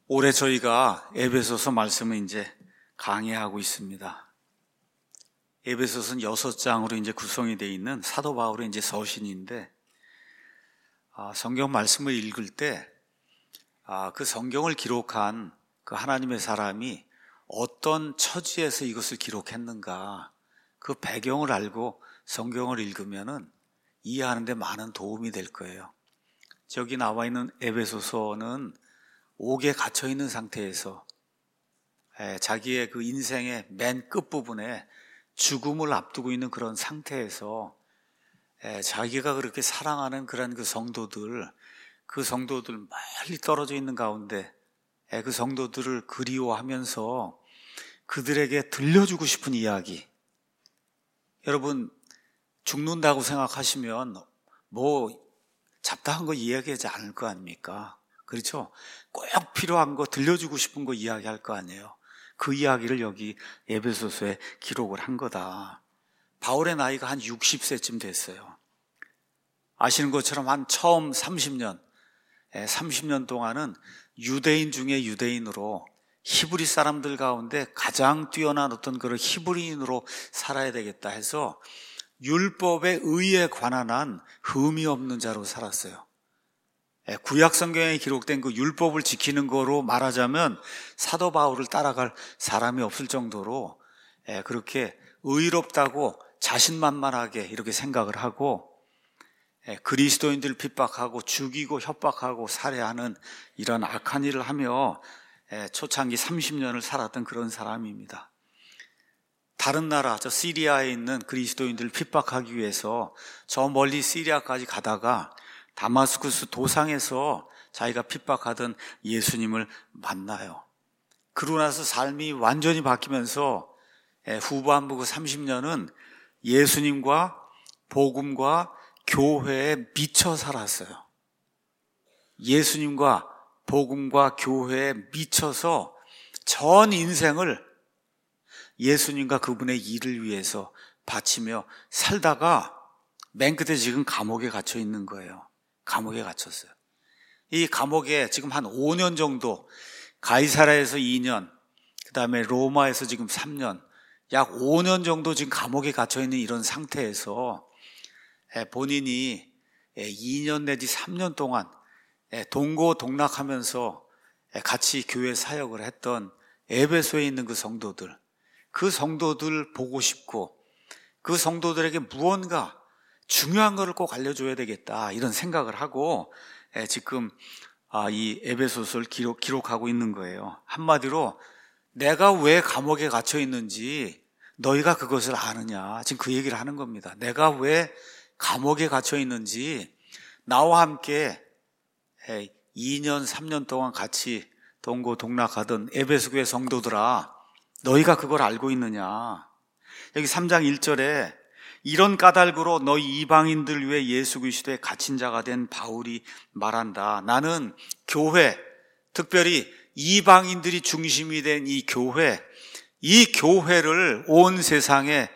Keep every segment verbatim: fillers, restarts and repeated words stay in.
올해 저희가 에베소서 말씀을 이제 강의하고 있습니다. 에베소서는 여섯 장으로 이제 구성이 되어 있는 사도 바울의 이제 서신인데, 아, 성경 말씀을 읽을 때, 아, 그 성경을 기록한 그 하나님의 사람이 어떤 처지에서 이것을 기록했는가, 그 배경을 알고 성경을 읽으면은 이해하는 데 많은 도움이 될 거예요. 저기 나와 있는 에베소서는 옥에 갇혀 있는 상태에서 자기의 그 인생의 맨 끝부분에 죽음을 앞두고 있는 그런 상태에서 자기가 그렇게 사랑하는 그런 그 성도들, 그 성도들 멀리 떨어져 있는 가운데 그 성도들을 그리워하면서 그들에게 들려주고 싶은 이야기. 여러분, 죽는다고 생각하시면 뭐 잡다한 거 이야기하지 않을 거 아닙니까? 그렇죠? 꼭 필요한 거 들려주고 싶은 거 이야기할 거 아니에요. 그 이야기를 여기 에베소서에 기록을 한 거다. 바울의 나이가 한 육십 세쯤 됐어요. 아시는 것처럼 한 처음 삼십 년, 삼십 년 동안은 유대인 중에 유대인으로 히브리 사람들 가운데 가장 뛰어난 어떤 그런 히브리인으로 살아야 되겠다 해서 율법의 의에 관한 한 흠이 없는 자로 살았어요. 구약 성경에 기록된 그 율법을 지키는 거로 말하자면 사도 바울을 따라갈 사람이 없을 정도로 그렇게 의롭다고 자신만만하게 이렇게 생각을 하고 그리스도인들을 핍박하고 죽이고 협박하고 살해하는 이런 악한 일을 하며 초창기 삼십 년을 살았던 그런 사람입니다. 다른 나라, 저 시리아에 있는 그리스도인들을 핍박하기 위해서 저 멀리 시리아까지 가다가 다마스쿠스 도상에서 자기가 핍박하던 예수님을 만나요. 그러고 나서 삶이 완전히 바뀌면서 후반부 그 삼십 년은 예수님과 복음과 교회에 미쳐 살았어요. 예수님과 복음과 교회에 미쳐서 전 인생을 예수님과 그분의 일을 위해서 바치며 살다가 맨 끝에 지금 감옥에 갇혀 있는 거예요. 감옥에 갇혔어요. 이 감옥에 지금 한 오 년 정도, 가이사라에서 이 년, 그 다음에 로마에서 지금 삼 년, 약 오 년 정도 지금 감옥에 갇혀 있는 이런 상태에서 본인이 이 년 내지 삼 년 동안 동고동락하면서 같이 교회 사역을 했던 에베소에 있는 그 성도들, 그 성도들 보고 싶고 그 성도들에게 무언가 중요한 것을 꼭 알려줘야 되겠다 이런 생각을 하고 지금 이 에베소서를 기록, 기록하고 있는 거예요. 한마디로 내가 왜 감옥에 갇혀 있는지 너희가 그것을 아느냐, 지금 그 얘기를 하는 겁니다. 내가 왜 감옥에 갇혀 있는지 나와 함께 이 년 삼 년 동안 같이 동고동락하던 에베소 교회 성도들아, 너희가 그걸 알고 있느냐. 여기 삼 장 일 절에 이런 까닭으로 너희 이방인들 위해 예수 그리스도의 갇힌 자가 된 바울이 말한다. 나는 교회, 특별히 이방인들이 중심이 된 이 교회, 이 교회를 온 세상에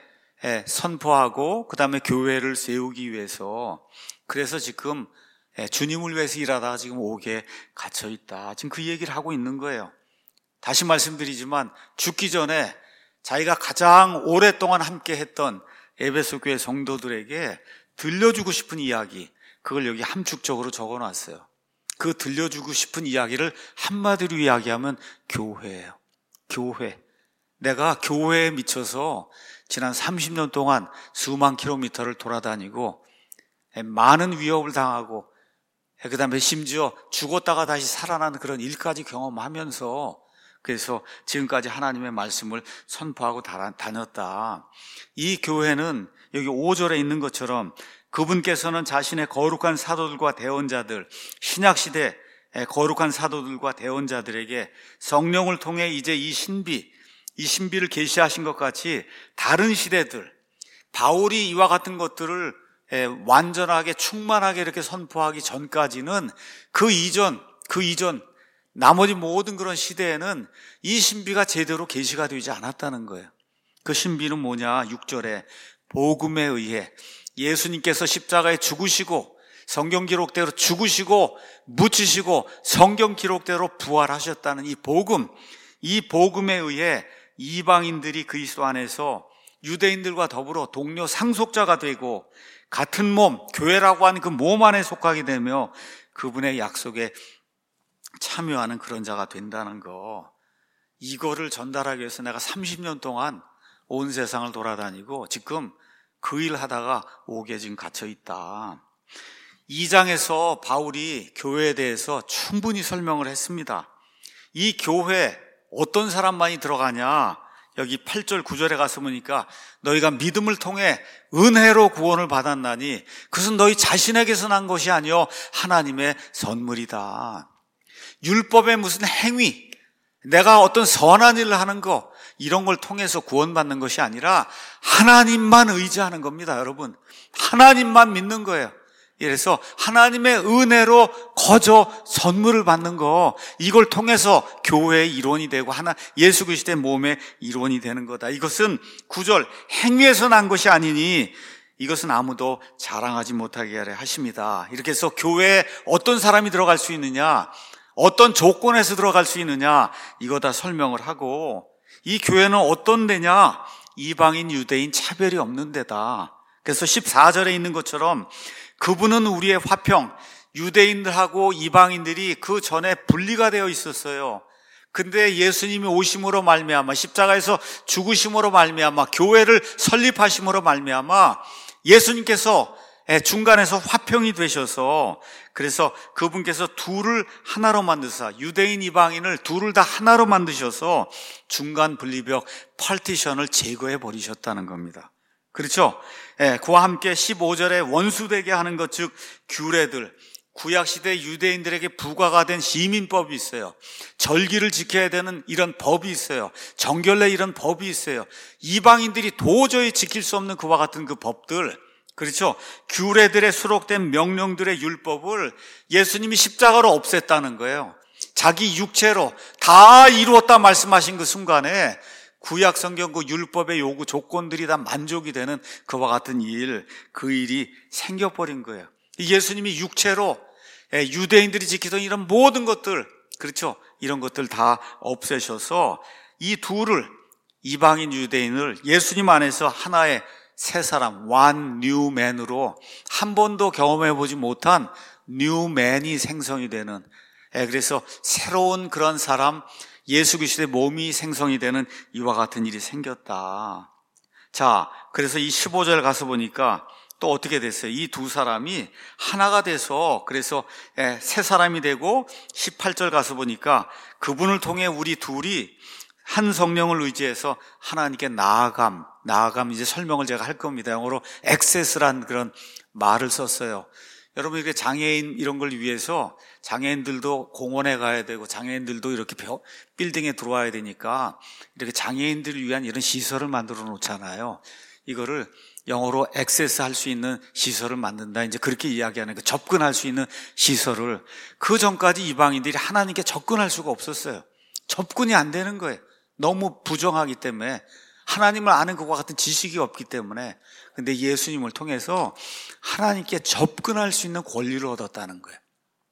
선포하고 그 다음에 교회를 세우기 위해서, 그래서 지금 주님을 위해서 일하다가 지금 옥에 갇혀 있다. 지금 그 얘기를 하고 있는 거예요. 다시 말씀드리지만 죽기 전에 자기가 가장 오랫동안 함께 했던 에베소 교회 성도들에게 들려주고 싶은 이야기, 그걸 여기 함축적으로 적어놨어요. 그 들려주고 싶은 이야기를 한마디로 이야기하면 교회예요. 교회. 내가 교회에 미쳐서 지난 삼십 년 동안 수만 킬로미터를 돌아다니고 많은 위협을 당하고 그 다음에 심지어 죽었다가 다시 살아나는 그런 일까지 경험하면서 그래서 지금까지 하나님의 말씀을 선포하고 다녔다. 이 교회는 여기 오 절에 있는 것처럼 그분께서는 자신의 거룩한 사도들과 대언자들, 신약시대 거룩한 사도들과 대언자들에게 성령을 통해 이제 이 신비, 이 신비를 계시하신 것 같이 다른 시대들, 바울이 이와 같은 것들을 완전하게 충만하게 이렇게 선포하기 전까지는 그 이전, 그 이전 나머지 모든 그런 시대에는 이 신비가 제대로 계시가 되지 않았다는 거예요. 그 신비는 뭐냐? 육 절에 복음에 의해 예수님께서 십자가에 죽으시고 성경 기록대로 죽으시고 묻히시고 성경 기록대로 부활하셨다는 이 복음, 이 복음에 의해 이방인들이 그리스도 안에서 유대인들과 더불어 동료 상속자가 되고 같은 몸, 교회라고 하는 그 몸 안에 속하게 되며 그분의 약속에 참여하는 그런 자가 된다는 거, 이거를 전달하기 위해서 내가 삼십 년 동안 온 세상을 돌아다니고 지금 그 일 하다가 옥에 지금 갇혀 있다. 이 장에서 바울이 교회에 대해서 충분히 설명을 했습니다. 이 교회 어떤 사람만이 들어가냐? 여기 팔 절 구 절에 가서 보니까 너희가 믿음을 통해 은혜로 구원을 받았나니 그것은 너희 자신에게서 난 것이 아니요 하나님의 선물이다. 율법의 무슨 행위, 내가 어떤 선한 일을 하는 거, 이런 걸 통해서 구원받는 것이 아니라 하나님만 의지하는 겁니다. 여러분, 하나님만 믿는 거예요. 그래서 하나님의 은혜로 거저 선물을 받는 거, 이걸 통해서 교회의 일원이 되고 하나 예수 그리스도의 몸의 일원이 되는 거다. 이것은 구 절 행위에서 난 것이 아니니 이것은 아무도 자랑하지 못하게 하려 하십니다. 이렇게 해서 교회에 어떤 사람이 들어갈 수 있느냐, 어떤 조건에서 들어갈 수 있느냐, 이거 다 설명을 하고, 이 교회는 어떤 데냐? 이방인 유대인 차별이 없는 데다. 그래서 십사 절에 있는 것처럼 그분은 우리의 화평, 유대인들하고 이방인들이 그 전에 분리가 되어 있었어요. 근데 예수님이 오심으로 말미암아, 십자가에서 죽으심으로 말미암아, 교회를 설립하심으로 말미암아 예수님께서 중간에서 화평이 되셔서, 그래서 그분께서 둘을 하나로 만드사, 유대인 이방인을 둘을 다 하나로 만드셔서 중간 분리벽 파티션을 제거해 버리셨다는 겁니다. 그렇죠? 예, 그와 함께 십오 절에 원수되게 하는 것, 즉 규례들, 구약시대 유대인들에게 부과가 된 시민법이 있어요. 절기를 지켜야 되는 이런 법이 있어요. 정결례 이런 법이 있어요. 이방인들이 도저히 지킬 수 없는 그와 같은 그 법들, 그렇죠? 규례들에 수록된 명령들의 율법을 예수님이 십자가로 없앴다는 거예요. 자기 육체로 다 이루었다 말씀하신 그 순간에 구약 성경 그 율법의 요구 조건들이 다 만족이 되는 그와 같은 일, 그 일이 생겨버린 거예요. 예수님이 육체로 유대인들이 지키던 이런 모든 것들, 그렇죠? 이런 것들 다 없애셔서 이 둘을, 이방인 유대인을 예수님 안에서 하나의 새 사람, one new man으로 한 번도 경험해보지 못한 new man이 생성이 되는, 그래서 새로운 그런 사람, 예수 그리스도의 몸이 생성이 되는 이와 같은 일이 생겼다. 자, 그래서 이 십오 절 가서 보니까 또 어떻게 됐어요? 이 두 사람이 하나가 돼서, 그래서 새 사람이 되고, 십팔 절 가서 보니까 그분을 통해 우리 둘이 한 성령을 의지해서 하나님께 나아감, 나아감 이제 설명을 제가 할 겁니다. 영어로 access라는 그런 말을 썼어요. 여러분, 이렇게 장애인 이런 걸 위해서 장애인들도 공원에 가야 되고 장애인들도 이렇게 빌딩에 들어와야 되니까 이렇게 장애인들을 위한 이런 시설을 만들어 놓잖아요. 이거를 영어로 액세스 할 수 있는 시설을 만든다, 이제 그렇게 이야기하는 거, 접근할 수 있는 시설을. 그 전까지 이방인들이 하나님께 접근할 수가 없었어요. 접근이 안 되는 거예요. 너무 부정하기 때문에, 하나님을 아는 것과 같은 지식이 없기 때문에. 근데 예수님을 통해서 하나님께 접근할 수 있는 권리를 얻었다는 거예요.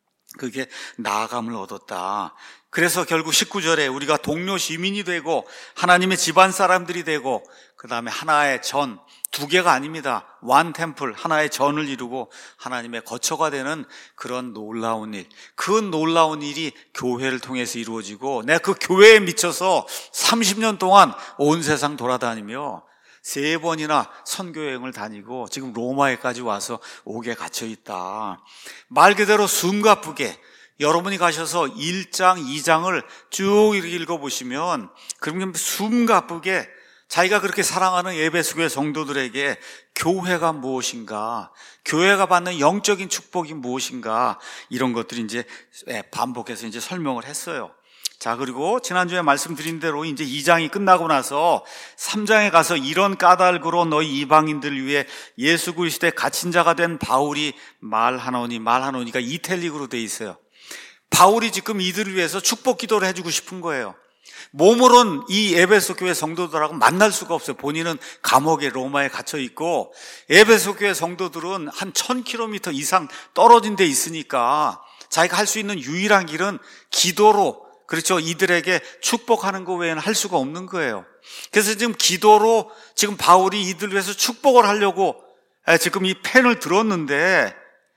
그게 나아감을 얻었다. 그래서 결국 십구 절에 우리가 동료 시민이 되고 하나님의 집안 사람들이 되고, 그 다음에 하나의 전, 두 개가 아닙니다. one 템플, 하나의 전을 이루고 하나님의 거처가 되는 그런 놀라운 일, 그 놀라운 일이 교회를 통해서 이루어지고, 내가 그 교회에 미쳐서 삼십 년 동안 온 세상 돌아다니며 세 번이나 선교여행을 다니고 지금 로마에까지 와서 옥에 갇혀 있다. 말 그대로 숨가쁘게 여러분이 가셔서 일 장, 이 장을 쭉 이렇게 읽어보시면, 그러면 숨가쁘게 자기가 그렇게 사랑하는 에베소교회 성도들에게 교회가 무엇인가, 교회가 받는 영적인 축복이 무엇인가, 이런 것들이 이제 반복해서 이제 설명을 했어요. 자, 그리고 지난주에 말씀드린 대로 이제 이 장이 끝나고 나서 삼 장에 가서 이런 까닭으로 너희 이방인들을 위해 예수 그리스도의 갇힌 자가 된 바울이 말하노니, 말하노니가 이탈릭으로 돼 있어요. 바울이 지금 이들을 위해서 축복 기도를 해주고 싶은 거예요. 몸으로는 이 에베소 교회 성도들하고 만날 수가 없어요. 본인은 감옥에 로마에 갇혀 있고 에베소 교회 성도들은 한 천 킬로미터 이상 떨어진 데 있으니까 자기가 할 수 있는 유일한 길은 기도로, 그렇죠, 이들에게 축복하는 거 외에는 할 수가 없는 거예요. 그래서 지금 기도로 지금 바울이 이들 위해서 축복을 하려고 지금 이 펜을 들었는데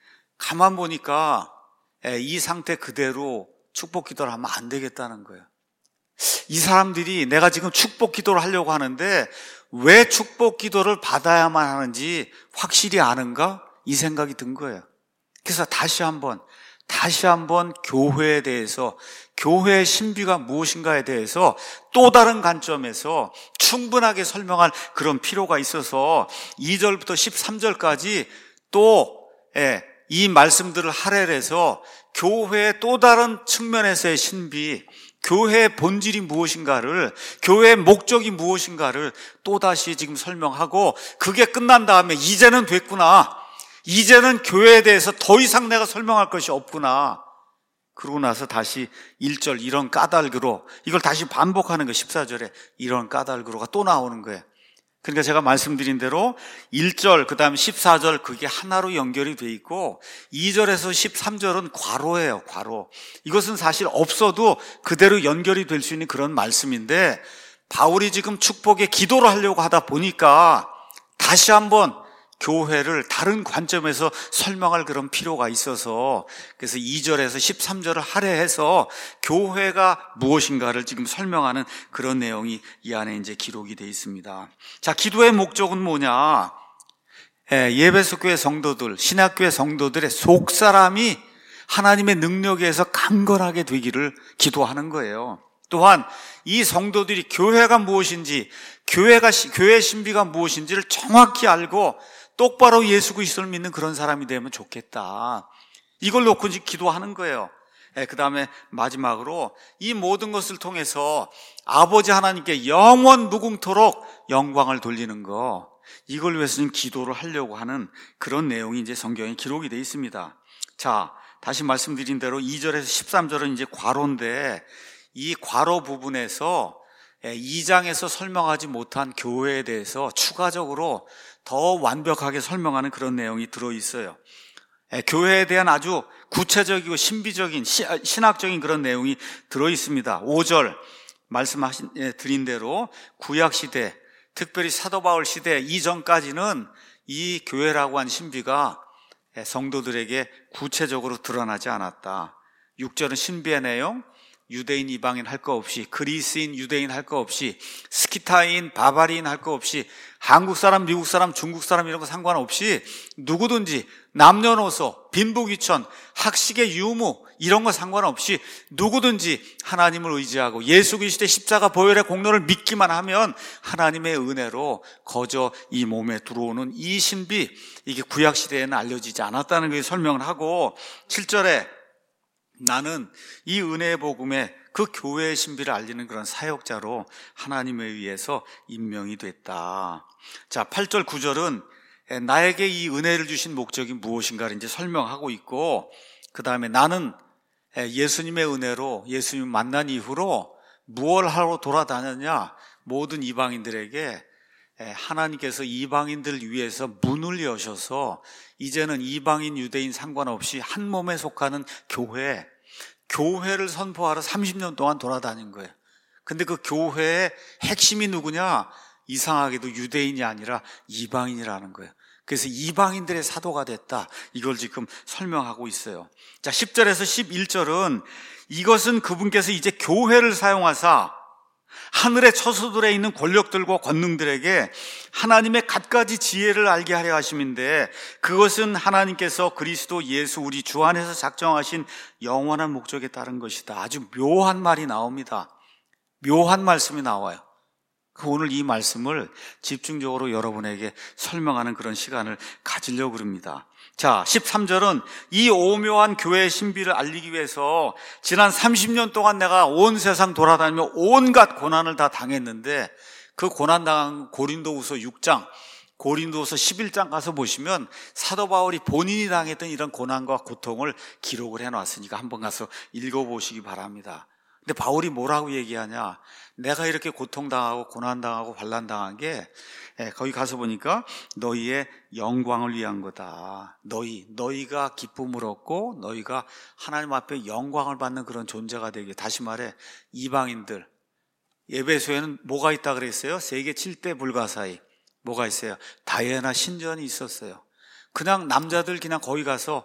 가만 보니까 이 상태 그대로 축복 기도를 하면 안 되겠다는 거예요. 이 사람들이 내가 지금 축복 기도를 하려고 하는데 왜 축복 기도를 받아야만 하는지 확실히 아는가? 이 생각이 든 거예요. 그래서 다시 한번 다시 한번 교회에 대해서, 교회의 신비가 무엇인가에 대해서 또 다른 관점에서 충분하게 설명할 그런 필요가 있어서 이 절부터 십삼 절까지 또 이 말씀들을 할애해서 교회의 또 다른 측면에서의 신비, 교회의 본질이 무엇인가를, 교회의 목적이 무엇인가를 또다시 지금 설명하고, 그게 끝난 다음에 이제는 됐구나, 이제는 교회에 대해서 더 이상 내가 설명할 것이 없구나, 그러고 나서 다시 일 절 이런 까닭으로, 이걸 다시 반복하는 거예요. 십사 절에 이런 까닭으로가 또 나오는 거예요. 그러니까 제가 말씀드린 대로 일 절 그 다음 십사 절 그게 하나로 연결이 돼 있고 이 절에서 십삼 절은 괄호예요. 괄호. 이것은 사실 없어도 그대로 연결이 될 수 있는 그런 말씀인데, 바울이 지금 축복에 기도를 하려고 하다 보니까 다시 한번 교회를 다른 관점에서 설명할 그런 필요가 있어서, 그래서 이 절에서 십삼 절을 할애해서 교회가 무엇인가를 지금 설명하는 그런 내용이 이 안에 이제 기록이 되어 있습니다. 자, 기도의 목적은 뭐냐? 예, 예배소 교회 성도들, 신학교회 성도들의 속사람이 하나님의 능력에 의해서 강건하게 되기를 기도하는 거예요. 또한 이 성도들이 교회가 무엇인지, 교회가, 교회의 신비가 무엇인지를 정확히 알고 똑바로 예수 그리스도를 믿는 그런 사람이 되면 좋겠다. 이걸 놓고 이제 기도하는 거예요. 예, 그 다음에 마지막으로 이 모든 것을 통해서 아버지 하나님께 영원 무궁토록 영광을 돌리는 거, 이걸 위해서 지금 기도를 하려고 하는 그런 내용이 이제 성경에 기록이 되어 있습니다. 자, 다시 말씀드린 대로 이 절에서 십삼 절은 이제 괄호인데, 이 괄호 부분에서 이 장에서 설명하지 못한 교회에 대해서 추가적으로 더 완벽하게 설명하는 그런 내용이 들어있어요. 교회에 대한 아주 구체적이고 신비적인 신학적인 그런 내용이 들어있습니다. 오 절 말씀하신 드린 대로 구약시대, 특별히 사도 바울 시대 이전까지는 이 교회라고 한 신비가 성도들에게 구체적으로 드러나지 않았다. 육 절은 신비의 내용, 유대인 이방인 할 거 없이, 그리스인 유대인 할 거 없이, 스키타인 바바리인 할 거 없이, 한국 사람 미국 사람 중국 사람 이런 거 상관없이 누구든지 남녀노소 빈부귀천 학식의 유무 이런 거 상관없이 누구든지 하나님을 의지하고 예수 그리스도의 십자가 보혈의 공로를 믿기만 하면 하나님의 은혜로 거저 이 몸에 들어오는 이 신비, 이게 구약시대에는 알려지지 않았다는 걸 설명을 하고, 칠 절에 나는 이 은혜의 복음에 그 교회의 신비를 알리는 그런 사역자로 하나님에 의해서 임명이 됐다. 자, 팔 절 구 절은 나에게 이 은혜를 주신 목적이 무엇인가를 이제 설명하고 있고, 그 다음에 나는 예수님의 은혜로, 예수님 만난 이후로 무엇을 하러 돌아다녔냐? 모든 이방인들에게 하나님께서 이방인들 위해서 문을 여셔서 이제는 이방인 유대인 상관없이 한 몸에 속하는 교회, 교회를 선포하러 삼십 년 동안 돌아다닌 거예요. 근데 그 교회의 핵심이 누구냐? 이상하게도 유대인이 아니라 이방인이라는 거예요. 그래서 이방인들의 사도가 됐다. 이걸 지금 설명하고 있어요. 자, 십 절에서 십일 절은 이것은 그분께서 이제 교회를 사용하사 하늘의 처소들에 있는 권력들과 권능들에게 하나님의 갖가지 지혜를 알게 하려 하심인데, 그것은 하나님께서 그리스도 예수 우리 주 안에서 작정하신 영원한 목적에 따른 것이다. 아주 묘한 말이 나옵니다. 묘한 말씀이 나와요. 오늘 이 말씀을 집중적으로 여러분에게 설명하는 그런 시간을 가지려고 합니다. 자, 십삼 절은 이 오묘한 교회의 신비를 알리기 위해서 지난 삼십 년 동안 내가 온 세상 돌아다니며 온갖 고난을 다 당했는데, 그 고난당한 고린도후서 육 장, 고린도후서 십일 장 가서 보시면 사도 바울이 본인이 당했던 이런 고난과 고통을 기록을 해놨으니까 한번 가서 읽어보시기 바랍니다. 근데 바울이 뭐라고 얘기하냐? 내가 이렇게 고통당하고 고난당하고 환난당한 게 거기 가서 보니까 너희의 영광을 위한 거다. 너희, 너희가 기쁨을 얻고 너희가 하나님 앞에 영광을 받는 그런 존재가 되게. 다시 말해 이방인들, 에베소에는 뭐가 있다 그랬어요? 세계 칠 대 불가사의 뭐가 있어요? 다이애나 신전이 있었어요. 그냥 남자들 그냥 거기 가서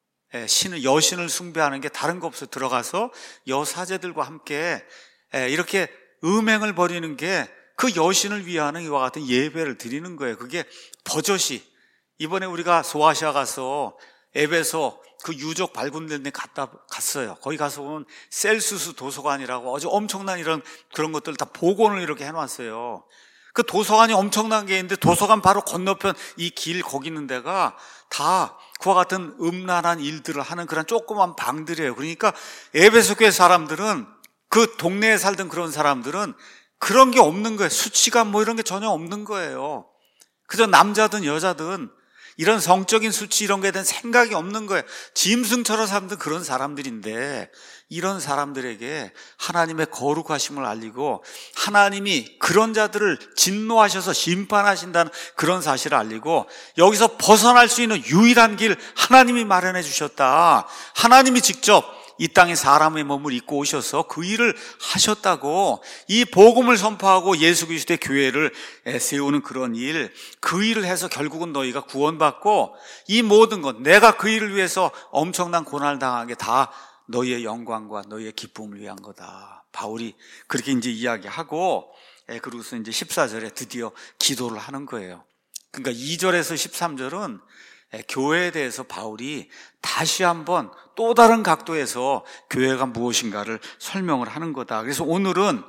신을, 여신을 숭배하는 게 다른 거 없어. 들어가서 여사제들과 함께 이렇게 음행을 벌이는 게 그 여신을 위하는 이와 같은 예배를 드리는 거예요. 그게 버젓이. 이번에 우리가 소아시아 가서 에베소 그 유적 발굴된 데 갔다 갔어요. 거기 가서 보면 셀수스 도서관이라고 아주 엄청난 이런 그런 것들 다 복원을 이렇게 해놨어요. 그 도서관이 엄청난 게 있는데 도서관 바로 건너편 이 길 거기 있는 데가 다 그와 같은 음란한 일들을 하는 그런 조그만 방들이에요. 그러니까 에베소 교회 사람들은, 그 동네에 살던 그런 사람들은 그런 게 없는 거예요. 수치감 뭐 이런 게 전혀 없는 거예요. 그저 남자든 여자든 이런 성적인 수치 이런 거에 대한 생각이 없는 거예요. 짐승처럼 사람들 그런 사람들인데, 이런 사람들에게 하나님의 거룩하심을 알리고 하나님이 그런 자들을 진노하셔서 심판하신다는 그런 사실을 알리고, 여기서 벗어날 수 있는 유일한 길 하나님이 마련해 주셨다. 하나님이 직접 이 땅에 사람의 몸을 입고 오셔서 그 일을 하셨다고, 이 복음을 선포하고 예수 그리스도의 교회를 세우는 그런 일, 그 일을 해서 결국은 너희가 구원받고 이 모든 것, 내가 그 일을 위해서 엄청난 고난을 당한 게 다 너희의 영광과 너희의 기쁨을 위한 거다. 바울이 그렇게 이제 이야기하고, 그러고서 이제 십사 절에 드디어 기도를 하는 거예요. 그러니까 이 절에서 십삼 절은 교회에 대해서 바울이 다시 한번 또 다른 각도에서 교회가 무엇인가를 설명을 하는 거다. 그래서 오늘은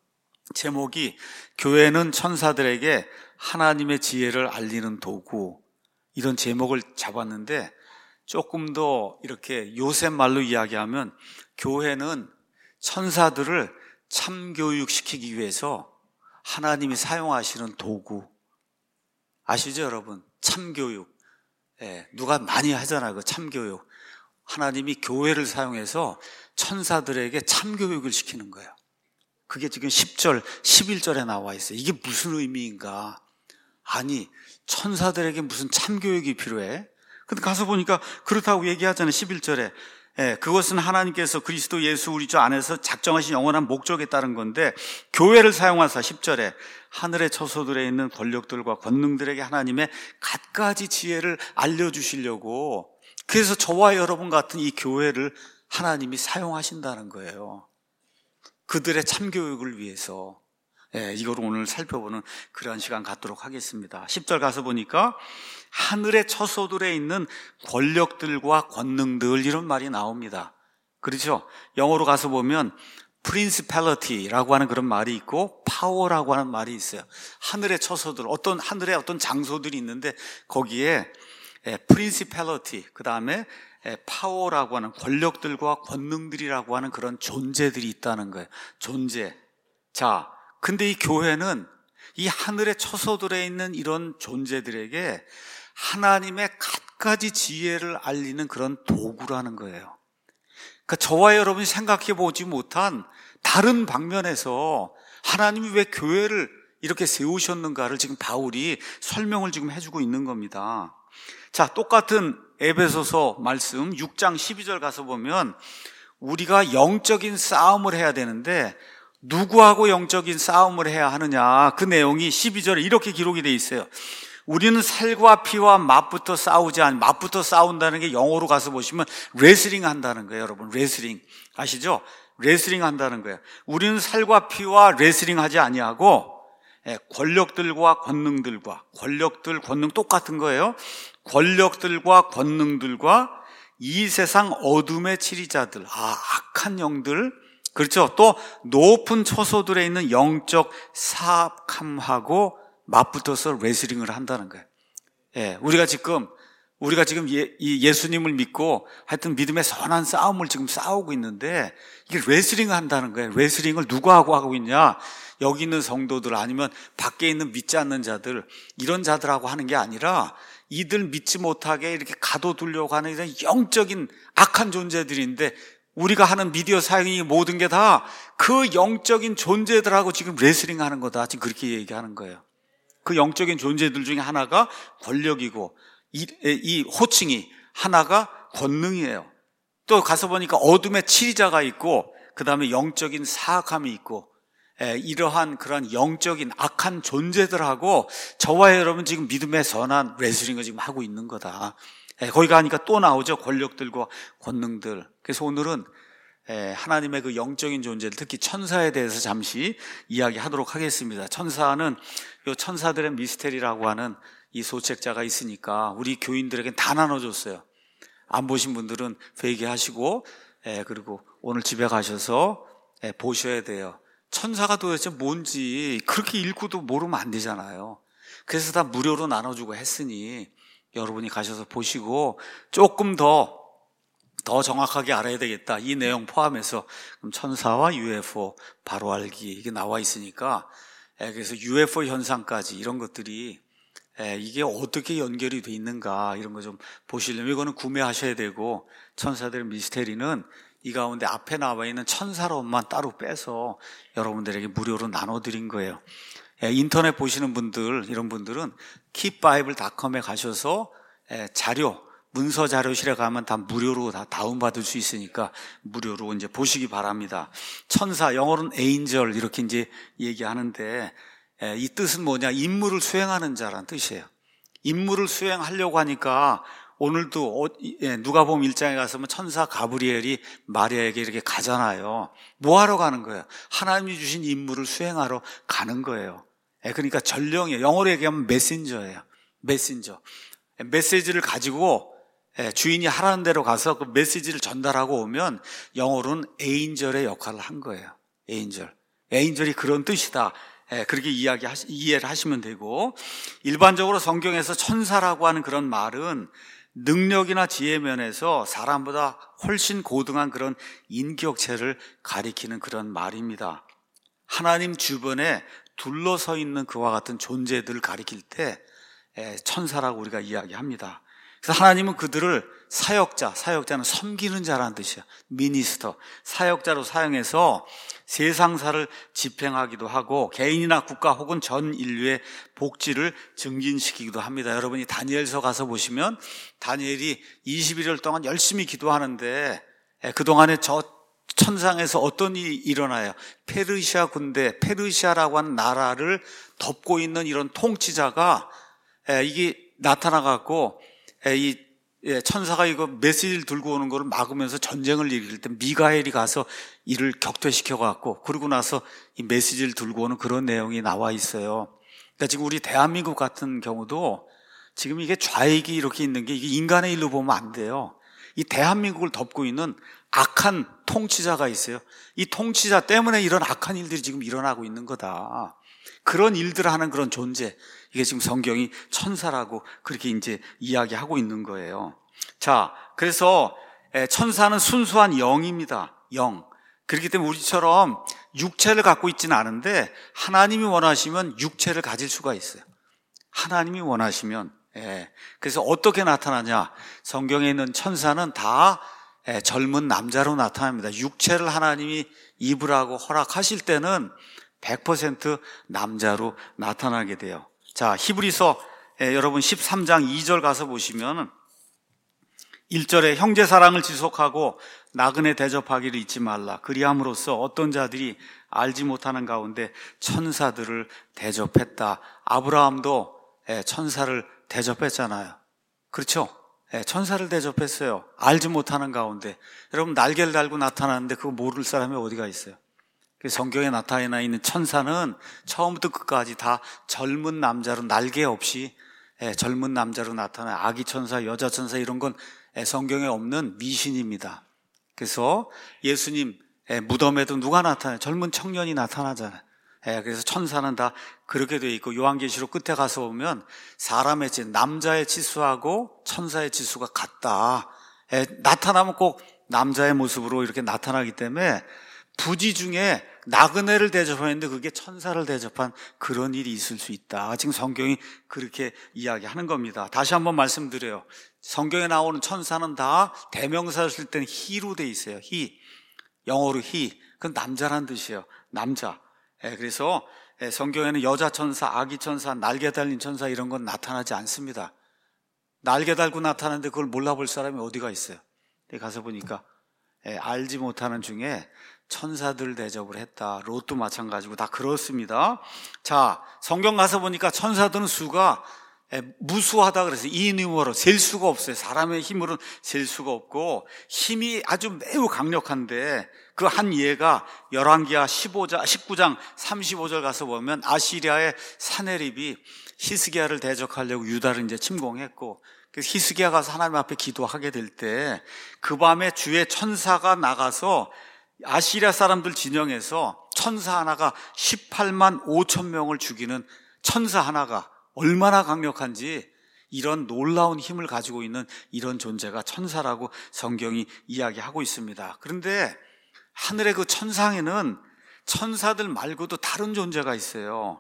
제목이 교회는 천사들에게 하나님의 지혜를 알리는 도구, 이런 제목을 잡았는데, 조금 더 이렇게 요새 말로 이야기하면 교회는 천사들을 참교육시키기 위해서 하나님이 사용하시는 도구. 아시죠 여러분? 참교육. 예, 누가 많이 하잖아요. 그 참교육. 하나님이 교회를 사용해서 천사들에게 참교육을 시키는 거예요. 그게 지금 십 절, 십일 절에 나와 있어요. 이게 무슨 의미인가? 아니, 천사들에게 무슨 참교육이 필요해? 근데 가서 보니까 그렇다고 얘기하잖아요. 십일 절에. 예, 그것은 하나님께서 그리스도 예수 우리 주 안에서 작정하신 영원한 목적에 따른 건데, 교회를 사용하사 십 절에 하늘의 처소들에 있는 권력들과 권능들에게 하나님의 갖가지 지혜를 알려주시려고, 그래서 저와 여러분 같은 이 교회를 하나님이 사용하신다는 거예요. 그들의 참교육을 위해서. 예, 이걸 오늘 살펴보는 그러한 시간 갖도록 하겠습니다. 십 절 가서 보니까 하늘의 처소들에 있는 권력들과 권능들, 이런 말이 나옵니다. 그렇죠? 영어로 가서 보면 principality라고 하는 그런 말이 있고 power라고 하는 말이 있어요. 하늘의 처소들, 어떤 하늘의 어떤 장소들이 있는데 거기에 principality, 그 다음에 power라고 하는 권력들과 권능들이라고 하는 그런 존재들이 있다는 거예요. 존재. 자, 근데 이 교회는 이 하늘의 처소들에 있는 이런 존재들에게 하나님의 갖가지 지혜를 알리는 그런 도구라는 거예요. 그러니까 저와 여러분이 생각해 보지 못한 다른 방면에서 하나님이 왜 교회를 이렇게 세우셨는가를 지금 바울이 설명을 지금 해주고 있는 겁니다. 자, 똑같은 에베소서 말씀 육 장 십이 절 가서 보면 우리가 영적인 싸움을 해야 되는데 누구하고 영적인 싸움을 해야 하느냐, 그 내용이 십이 절에 이렇게 기록이 되어 있어요. 우리는 살과 피와 맛부터 싸우지 않, 맛부터 싸운다는 게 영어로 가서 보시면 레슬링 한다는 거예요. 여러분, 레슬링 아시죠? 레슬링 한다는 거예요. 우리는 살과 피와 레슬링 하지 아니하고 권력들과 권능들과, 권력들, 권능 똑같은 거예요. 권력들과 권능들과 이 세상 어둠의 치리자들, 아, 악한 영들, 그렇죠. 또 높은 처소들에 있는 영적 사악함하고 맞붙어서 레슬링을 한다는 거예요. 예, 우리가 지금 우리가 지금 예, 이 예수님을 믿고 하여튼 믿음의 선한 싸움을 지금 싸우고 있는데 이게 레슬링을 한다는 거예요. 레슬링을 누가 하고 하고 있냐? 여기 있는 성도들 아니면 밖에 있는 믿지 않는 자들, 이런 자들하고 하는 게 아니라 이들 믿지 못하게 이렇게 가둬두려고 하는 이런 영적인 악한 존재들인데 우리가 하는 미디어 사용이 모든 게 다 그 영적인 존재들하고 지금 레슬링 하는 거다. 지금 그렇게 얘기하는 거예요. 그 영적인 존재들 중에 하나가 권력이고 이, 이 호칭이 하나가 권능이에요. 또 가서 보니까 어둠의 치리자가 있고 그 다음에 영적인 사악함이 있고 에, 이러한 그런 영적인 악한 존재들하고 저와 여러분 지금 믿음의 선한 레슬링을 지금 하고 있는 거다. 에, 거기 가니까 또 나오죠. 권력들과 권능들. 그래서 오늘은 에, 하나님의 그 영적인 존재들, 특히 천사에 대해서 잠시 이야기하도록 하겠습니다. 천사는 이 천사들의 미스테리라고 하는 이 소책자가 있으니까 우리 교인들에게 다 나눠줬어요. 안 보신 분들은 회개하시고 에, 그리고 오늘 집에 가셔서 에, 보셔야 돼요. 천사가 도대체 뭔지 그렇게 읽고도 모르면 안 되잖아요. 그래서 다 무료로 나눠주고 했으니 여러분이 가셔서 보시고 조금 더, 더 정확하게 알아야 되겠다. 이 내용 포함해서 그럼 천사와 유에프오 바로 알기 이게 나와 있으니까 그래서 유에프오 현상까지 이런 것들이 이게 어떻게 연결이 돼 있는가 이런 거 좀 보시려면 이거는 구매하셔야 되고 천사들의 미스테리는 이 가운데 앞에 나와 있는 천사론만 따로 빼서 여러분들에게 무료로 나눠드린 거예요. 인터넷 보시는 분들, 이런 분들은 킵바이블 닷컴에 가셔서 자료, 문서 자료실에 가면 다 무료로 다 다운받을 수 있으니까 무료로 이제 보시기 바랍니다. 천사, 영어로는 angel 이렇게 이제 얘기하는데 이 뜻은 뭐냐? 임무를 수행하는 자란 뜻이에요. 임무를 수행하려고 하니까 오늘도 누가복음 일 장에 가서 천사 가브리엘이 마리아에게 이렇게 가잖아요. 뭐 하러 가는 거예요? 하나님이 주신 임무를 수행하러 가는 거예요. 그러니까 전령이에요. 영어로 얘기하면 메신저예요. 메신저. 메시지를 가지고 주인이 하라는 대로 가서 그 메시지를 전달하고 오면 영어로는 에인절의 역할을 한 거예요. 에인절. 에인절이 그런 뜻이다. 그렇게 이야기 이해를 하시면 되고, 일반적으로 성경에서 천사라고 하는 그런 말은 능력이나 지혜 면에서 사람보다 훨씬 고등한 그런 인격체를 가리키는 그런 말입니다. 하나님 주변에 둘러서 있는 그와 같은 존재들을 가리킬 때 천사라고 우리가 이야기합니다. 그래서 하나님은 그들을 사역자, 사역자는 섬기는 자라는 뜻이야. 미니스터, 사역자로 사용해서 세상사를 집행하기도 하고 개인이나 국가 혹은 전 인류의 복지를 증진시키기도 합니다. 여러분이 다니엘서 가서 보시면 다니엘이 이십일 일 동안 열심히 기도하는데 그동안에 저 천상에서 어떤 일이 일어나요? 페르시아 군대, 페르시아라고 하는 나라를 덮고 있는 이런 통치자가 이게 나타나갖고 이 천사가 이거 메시지를 들고 오는 거를 막으면서 전쟁을 일으킬 때 미가엘이 가서 이를 격퇴시켜갖고 그러고 나서 이 메시지를 들고 오는 그런 내용이 나와 있어요. 그러니까 지금 우리 대한민국 같은 경우도 지금 이게 좌익이 이렇게 있는 게 이게 인간의 일로 보면 안 돼요. 이 대한민국을 덮고 있는 악한 통치자가 있어요. 이 통치자 때문에 이런 악한 일들이 지금 일어나고 있는 거다. 그런 일들을 하는 그런 존재. 이게 지금 성경이 천사라고 그렇게 이제 이야기하고 있는 거예요. 자, 그래서 천사는 순수한 영입니다. 영. 그렇기 때문에 우리처럼 육체를 갖고 있지는 않은데 하나님이 원하시면 육체를 가질 수가 있어요. 하나님이 원하시면. 예. 그래서 어떻게 나타나냐? 성경에 있는 천사는 다 젊은 남자로 나타납니다. 육체를 하나님이 입으라고 허락하실 때는 백 퍼센트 남자로 나타나게 돼요. 자, 히브리서 여러분 십삼 장 이 절 가서 보시면 일 절에 형제 사랑을 지속하고 나그네 대접하기를 잊지 말라. 그리함으로써 어떤 자들이 알지 못하는 가운데 천사들을 대접했다. 아브라함도 천사를 대접했잖아요. 그렇죠? 천사를 대접했어요. 알지 못하는 가운데. 여러분 날개를 달고 나타나는데 그거 모를 사람이 어디가 있어요? 성경에 나타나 있는 천사는 처음부터 끝까지 다 젊은 남자로 날개 없이 젊은 남자로 나타나요. 아기 천사, 여자 천사 이런 건 성경에 없는 미신입니다. 그래서 예수님 무덤에도 누가 나타나요? 젊은 청년이 나타나잖아요. 그래서 천사는 다 그렇게 되어 있고 요한계시록 끝에 가서 보면 사람의 지 남자의 치수하고 천사의 치수가 같다. 나타나면 꼭 남자의 모습으로 이렇게 나타나기 때문에 부지 중에 나그네를 대접했는데 그게 천사를 대접한 그런 일이 있을 수 있다. 지금 성경이 그렇게 이야기하는 겁니다. 다시 한번 말씀드려요. 성경에 나오는 천사는 다 대명사를 쓸 때는 히로 돼 있어요. 히. 영어로 he, 그건 남자란 뜻이에요. 남자. 예, 그래서 예, 성경에는 여자 천사, 아기 천사, 날개 달린 천사 이런 건 나타나지 않습니다. 날개 달고 나타나는데 그걸 몰라볼 사람이 어디가 있어요? 가서 보니까 예, 알지 못하는 중에 천사들 대접을 했다. 롯도 마찬가지고 다 그렇습니다. 자, 성경 가서 보니까 천사들은 수가 예, 무수하다 그래서 이뉴머로 셀 수가 없어요. 사람의 힘으로는 셀 수가 없고 힘이 아주 매우 강력한데 그 한 예가 열왕기하 십오 장, 십구 장 삼십오 절 가서 보면 아시리아의 사네립이 히스기야를 대적하려고 유다를 이제 침공했고 그래서 히스기야 가서 하나님 앞에 기도하게 될 때 그 밤에 주의 천사가 나가서 아시리아 사람들 진영에서 천사 하나가 십팔만 오천 명을 죽이는 천사 하나가 얼마나 강력한지 이런 놀라운 힘을 가지고 있는 이런 존재가 천사라고 성경이 이야기하고 있습니다. 그런데 하늘의 그 천상에는 천사들 말고도 다른 존재가 있어요.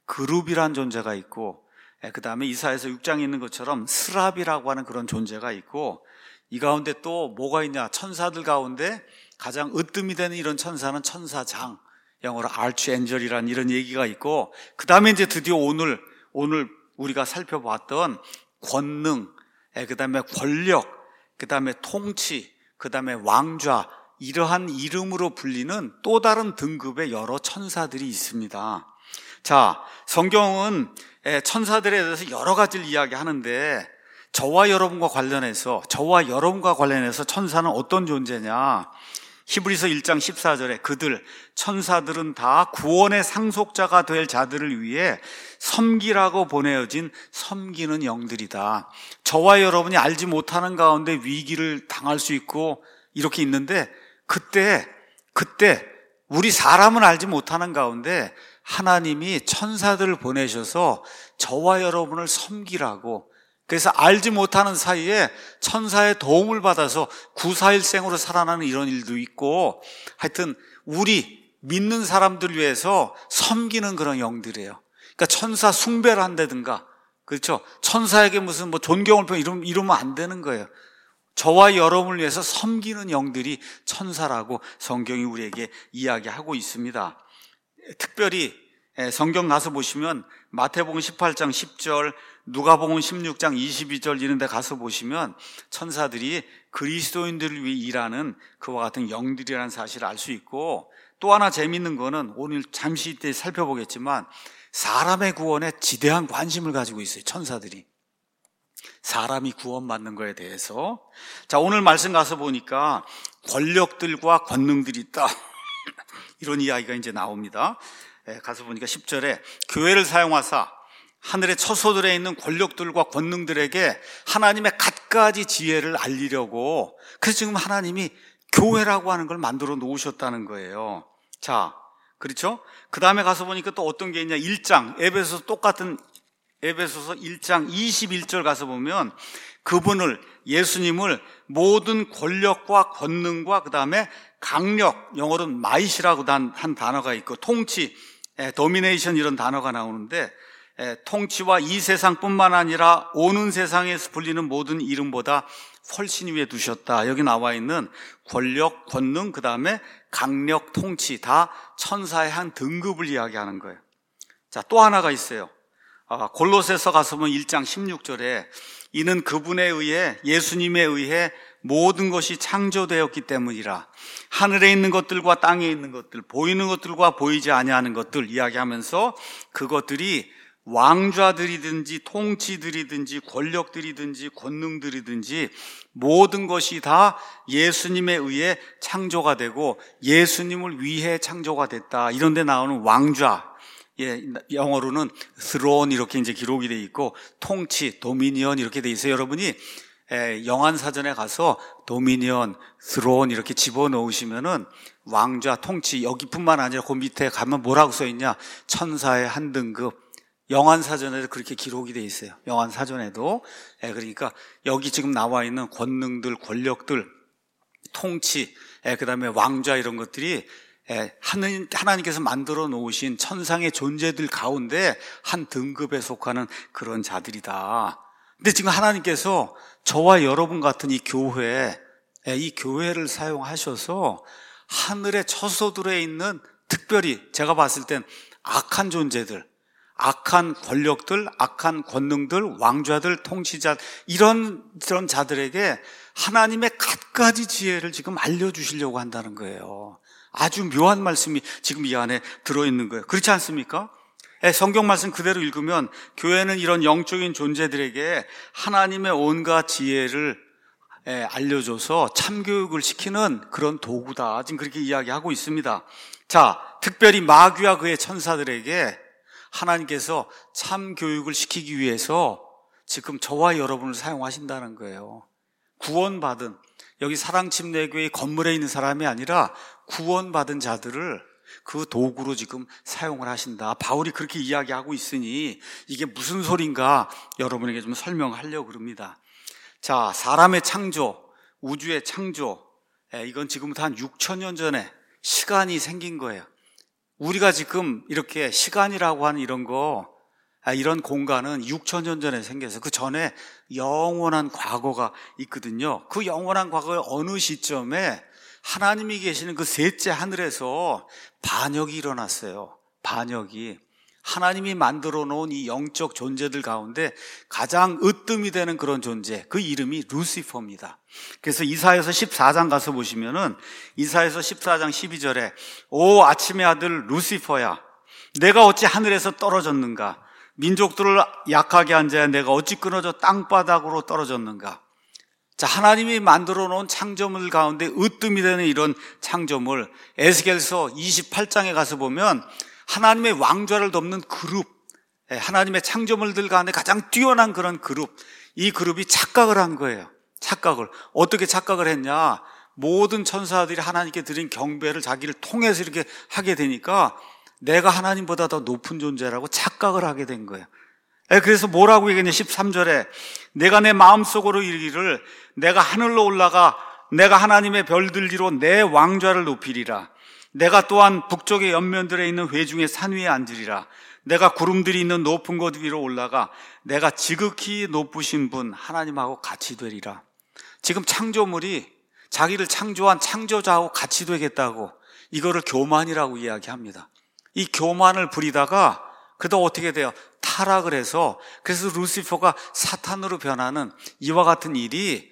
그룹이란 존재가 있고 그 다음에 이사야서 육 장에 있는 것처럼 스랍이라고 하는 그런 존재가 있고 이 가운데 또 뭐가 있냐, 천사들 가운데 가장 으뜸이 되는 이런 천사는 천사장, 영어로 아치엔젤이라는 이런 얘기가 있고 그 다음에 이제 드디어 오늘 오늘 우리가 살펴봤던 권능, 그 다음에 권력, 그 다음에 통치, 그 다음에 왕좌, 이러한 이름으로 불리는 또 다른 등급의 여러 천사들이 있습니다. 자, 성경은 천사들에 대해서 여러 가지를 이야기하는데 저와 여러분과 관련해서 저와 여러분과 관련해서 천사는 어떤 존재냐, 히브리서 일 장 십사 절에 그들 천사들은 다 구원의 상속자가 될 자들을 위해 섬기라고 보내어진 섬기는 영들이다. 저와 여러분이 알지 못하는 가운데 위기를 당할 수 있고 이렇게 있는데 그때 그때 우리 사람은 알지 못하는 가운데 하나님이 천사들을 보내셔서 저와 여러분을 섬기라고, 그래서 알지 못하는 사이에 천사의 도움을 받아서 구사일생으로 살아나는 이런 일도 있고, 하여튼 우리 믿는 사람들 위해서 섬기는 그런 영들이에요. 그러니까 천사 숭배를 한다든가, 그렇죠? 천사에게 무슨 뭐 존경을 표 이러면, 이러면 안 되는 거예요. 저와 여러분을 위해서 섬기는 영들이 천사라고 성경이 우리에게 이야기하고 있습니다. 특별히 성경 가서 보시면 마태복음 십팔 장 십 절, 누가복음 십육 장 이십이 절 이런 데 가서 보시면 천사들이 그리스도인들을 위해 일하는 그와 같은 영들이라는 사실을 알 수 있고, 또 하나 재미있는 거는 오늘 잠시 이때 살펴보겠지만 사람의 구원에 지대한 관심을 가지고 있어요. 천사들이 사람이 구원받는 거에 대해서. 자, 오늘 말씀 가서 보니까 권력들과 권능들이 있다 이런 이야기가 이제 나옵니다. 가서 보니까 십 절에 교회를 사용하사 하늘의 처소들에 있는 권력들과 권능들에게 하나님의 갖가지 지혜를 알리려고, 그래서 지금 하나님이 교회라고 하는 걸 만들어 놓으셨다는 거예요. 자, 그렇죠? 그 다음에 가서 보니까 또 어떤 게 있냐, 일 장 에베소서 똑같은 에베소서 일 장 이십일 절 가서 보면 그분을, 예수님을 모든 권력과 권능과 그 다음에 강력, 영어로는 마이시라고 한, 한 단어가 있고 통치, 도미네이션 이런 단어가 나오는데, 통치와 이 세상뿐만 아니라 오는 세상에서 불리는 모든 이름보다 훨씬 위에 두셨다. 여기 나와 있는 권력, 권능, 그 다음에 강력, 통치 다 천사의 한 등급을 이야기하는 거예요. 자, 또 하나가 있어요. 아, 골로새서 가서 보면 일 장 십육 절에 이는 그분에 의해, 예수님에 의해 모든 것이 창조되었기 때문이라. 하늘에 있는 것들과 땅에 있는 것들, 보이는 것들과 보이지 아니하는 것들 이야기하면서 그것들이 왕좌들이든지 통치들이든지 권력들이든지 권능들이든지 모든 것이 다 예수님에 의해 창조가 되고 예수님을 위해 창조가 됐다. 이런 데 나오는 왕좌, 예, 영어로는 throne 이렇게 이제 기록이 돼 있고 통치, 도미니언 이렇게 돼 있어요. 여러분이 에, 영안사전에 가서 도미니언, throne 이렇게 집어넣으시면은 왕좌, 통치 여기뿐만 아니라 그 밑에 가면 뭐라고 써 있냐? 천사의 한 등급. 영안사전에도 그렇게 기록이 돼 있어요. 영안사전에도. 예, 그러니까 여기 지금 나와 있는 권능들, 권력들, 통치, 예, 그 다음에 왕좌 이런 것들이 예, 하나님, 하나님께서 만들어 놓으신 천상의 존재들 가운데 한 등급에 속하는 그런 자들이다. 근데 지금 하나님께서 저와 여러분 같은 이 교회, 예, 이 교회를 사용하셔서 하늘의 처소들에 있는, 특별히 제가 봤을 땐 악한 존재들, 악한 권력들, 악한 권능들, 왕좌들, 통치자, 이런 이런 자들에게 하나님의 갖가지 지혜를 지금 알려주시려고 한다는 거예요. 아주 묘한 말씀이 지금 이 안에 들어있는 거예요. 그렇지 않습니까? 성경 말씀 그대로 읽으면 교회는 이런 영적인 존재들에게 하나님의 온갖 지혜를 알려줘서 참교육을 시키는 그런 도구다. 지금 그렇게 이야기하고 있습니다. 자, 특별히 마귀와 그의 천사들에게 하나님께서 참교육을 시키기 위해서 지금 저와 여러분을 사용하신다는 거예요. 구원받은, 여기 사랑침례교회 건물에 있는 사람이 아니라 구원받은 자들을 그 도구로 지금 사용을 하신다. 바울이 그렇게 이야기하고 있으니 이게 무슨 소린가 여러분에게 좀 설명하려고 그럽니다. 자, 사람의 창조, 우주의 창조, 이건 지금부터 한 육천 년 전에 시간이 생긴 거예요. 우리가 지금 이렇게 시간이라고 하는 이런 거, 이런 공간은 육천 년 전에 생겨서 그 전에 영원한 과거가 있거든요. 그 영원한 과거의 어느 시점에 하나님이 계시는 그 셋째 하늘에서 반역이 일어났어요. 반역이. 하나님이 만들어 놓은 이 영적 존재들 가운데 가장 으뜸이 되는 그런 존재, 그 이름이 루시퍼입니다. 그래서 이사야서 십사 장 가서 보시면은 이사야서 십사 장 십이 절에 오 아침의 아들 루시퍼야, 내가 어찌 하늘에서 떨어졌는가? 민족들을 약하게 한 자야, 내가 어찌 끊어져 땅바닥으로 떨어졌는가? 자, 하나님이 만들어 놓은 창조물 가운데 으뜸이 되는 이런 창조물, 에스겔서 이십팔 장에 가서 보면 하나님의 왕좌를 덮는 그룹, 하나님의 창조물들 가운데 가장 뛰어난 그런 그룹, 이 그룹이 착각을 한 거예요. 착각을. 어떻게 착각을 했냐? 모든 천사들이 하나님께 드린 경배를 자기를 통해서 이렇게 하게 되니까 내가 하나님보다 더 높은 존재라고 착각을 하게 된 거예요. 그래서 뭐라고 얘기했냐? 십삼 절에 내가 내 마음속으로 이르기를 내가 하늘로 올라가 내가 하나님의 별들 위로 내 왕좌를 높이리라. 내가 또한 북쪽의 옆면들에 있는 회중의 산 위에 앉으리라. 내가 구름들이 있는 높은 곳 위로 올라가 내가 지극히 높으신 분 하나님하고 같이 되리라. 지금 창조물이 자기를 창조한 창조자하고 같이 되겠다고 이거를 교만이라고 이야기합니다. 이 교만을 부리다가 그러다 어떻게 돼요? 타락을 해서, 그래서 루시퍼가 사탄으로 변하는 이와 같은 일이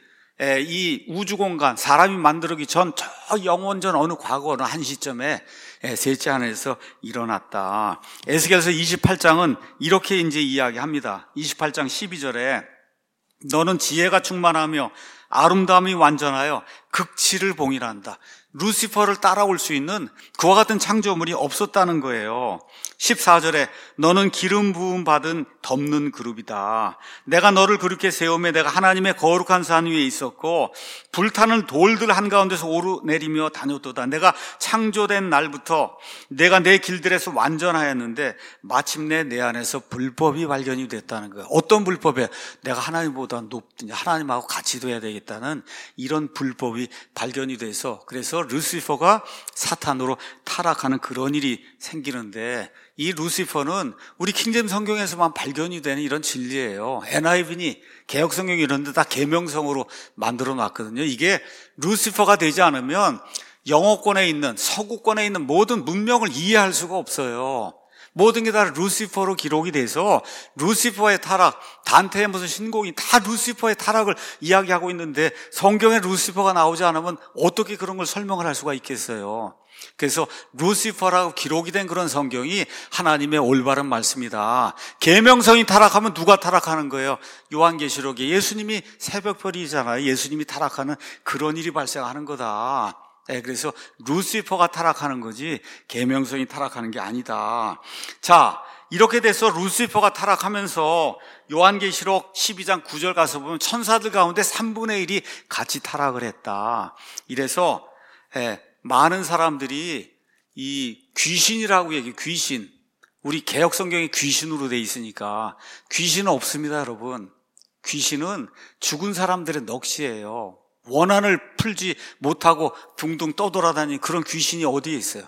이 우주공간, 사람이 만들기 전 저 영원전 어느 과거 어느 한 시점에 셋째 하늘에서 일어났다. 에스겔서 이십팔 장은 이렇게 이제 이야기합니다. 이십팔 장 십이 절에 너는 지혜가 충만하며 아름다움이 완전하여 극치를 봉인한다. 루시퍼를 따라올 수 있는 그와 같은 창조물이 없었다는 거예요. 십사 절에 너는 기름 부음 받은 덮는 그룹이다. 내가 너를 그렇게 세우며 내가 하나님의 거룩한 산 위에 있었고 불타는 돌들 한가운데서 오르내리며 다녔도다. 내가 창조된 날부터 내가 내 길들에서 완전하였는데 마침내 내 안에서 불법이 발견이 됐다는 거예요. 어떤 불법이에요? 내가 하나님보다 높든 하나님하고 같이 돼야 되겠다는 이런 불법이 발견이 돼서, 그래서 루시퍼가 사탄으로 타락하는 그런 일이 생기는데, 이 루시퍼는 우리 킹제임 성경에서만 발견이 되는 이런 진리예요. 엔아이브니 개혁성경이 이런 데 다 계명성으로 만들어 놨거든요. 이게 루시퍼가 되지 않으면 영어권에 있는, 서구권에 있는 모든 문명을 이해할 수가 없어요. 모든 게 다 루시퍼로 기록이 돼서 루시퍼의 타락, 단테의 무슨 신곡이 다 루시퍼의 타락을 이야기하고 있는데 성경에 루시퍼가 나오지 않으면 어떻게 그런 걸 설명을 할 수가 있겠어요. 그래서 루시퍼라고 기록이 된 그런 성경이 하나님의 올바른 말씀이다. 계명성이 타락하면 누가 타락하는 거예요? 요한계시록에 예수님이 새벽별이잖아요. 예수님이 타락하는 그런 일이 발생하는 거다. 네, 그래서 루시퍼가 타락하는 거지 계명성이 타락하는 게 아니다. 자, 이렇게 돼서 루시퍼가 타락하면서 요한계시록 십이 장 구 절 가서 보면 천사들 가운데 삼분의 일이 같이 타락을 했다. 이래서 예, 많은 사람들이 이 귀신이라고 얘기해요. 귀신. 우리 개혁성경이 귀신으로 돼 있으니까 귀신은 없습니다, 여러분. 귀신은 죽은 사람들의 넋이에요. 원한을 풀지 못하고 둥둥 떠돌아다니는 그런 귀신이 어디에 있어요?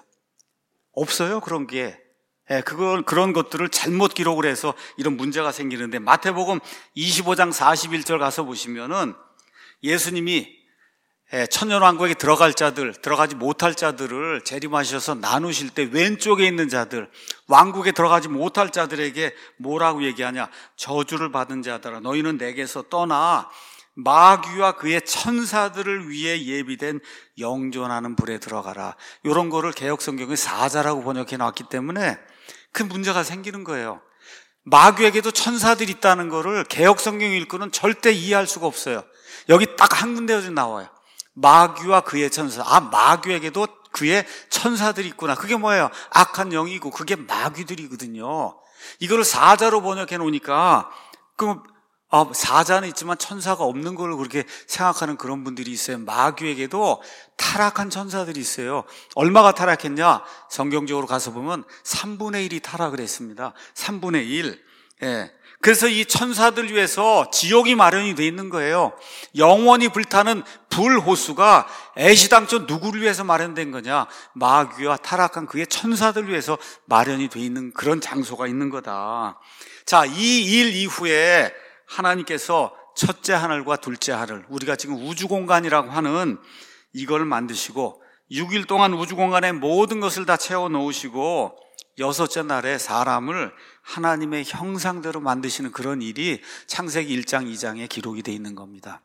없어요, 그런 게. 예, 그건, 그런 것들을 잘못 기록을 해서 이런 문제가 생기는데, 마태복음 이십오 장 사십일 절 가서 보시면은 예수님이 천년왕국에 들어갈 자들, 들어가지 못할 자들을 재림하셔서 나누실 때 왼쪽에 있는 자들, 왕국에 들어가지 못할 자들에게 뭐라고 얘기하냐? 저주를 받은 자들아, 너희는 내게서 떠나 마귀와 그의 천사들을 위해 예비된 영존하는 불에 들어가라. 이런 거를 개역성경의 사자라고 번역해 놨기 때문에 큰 문제가 생기는 거예요. 마귀에게도 천사들이 있다는 거를 개역성경 읽고는 절대 이해할 수가 없어요. 여기 딱 한 군데에 좀 나와요. 마귀와 그의 천사. 아, 마귀에게도 그의 천사들이 있구나. 그게 뭐예요? 악한 영이고 그게 마귀들이거든요. 이거를 사자로 번역해 놓으니까 그럼 아, 사자는 있지만 천사가 없는 걸 그렇게 생각하는 그런 분들이 있어요. 마귀에게도 타락한 천사들이 있어요. 얼마가 타락했냐? 성경적으로 가서 보면 삼분의 일이 타락을 했습니다. 삼분의 일. 예. 그래서 이 천사들 위해서 지옥이 마련이 되어 있는 거예요. 영원히 불타는 불호수가 애시당초 누구를 위해서 마련된 거냐? 마귀와 타락한 그의 천사들 위해서 마련이 되어 있는 그런 장소가 있는 거다. 자, 이 일 이후에 하나님께서 첫째 하늘과 둘째 하늘, 우리가 지금 우주공간이라고 하는 이걸 만드시고 육 일 동안 우주공간에 모든 것을 다 채워 놓으시고 여섯째 날에 사람을 하나님의 형상대로 만드시는 그런 일이 창세기 일 장 이 장에 기록이 되어 있는 겁니다.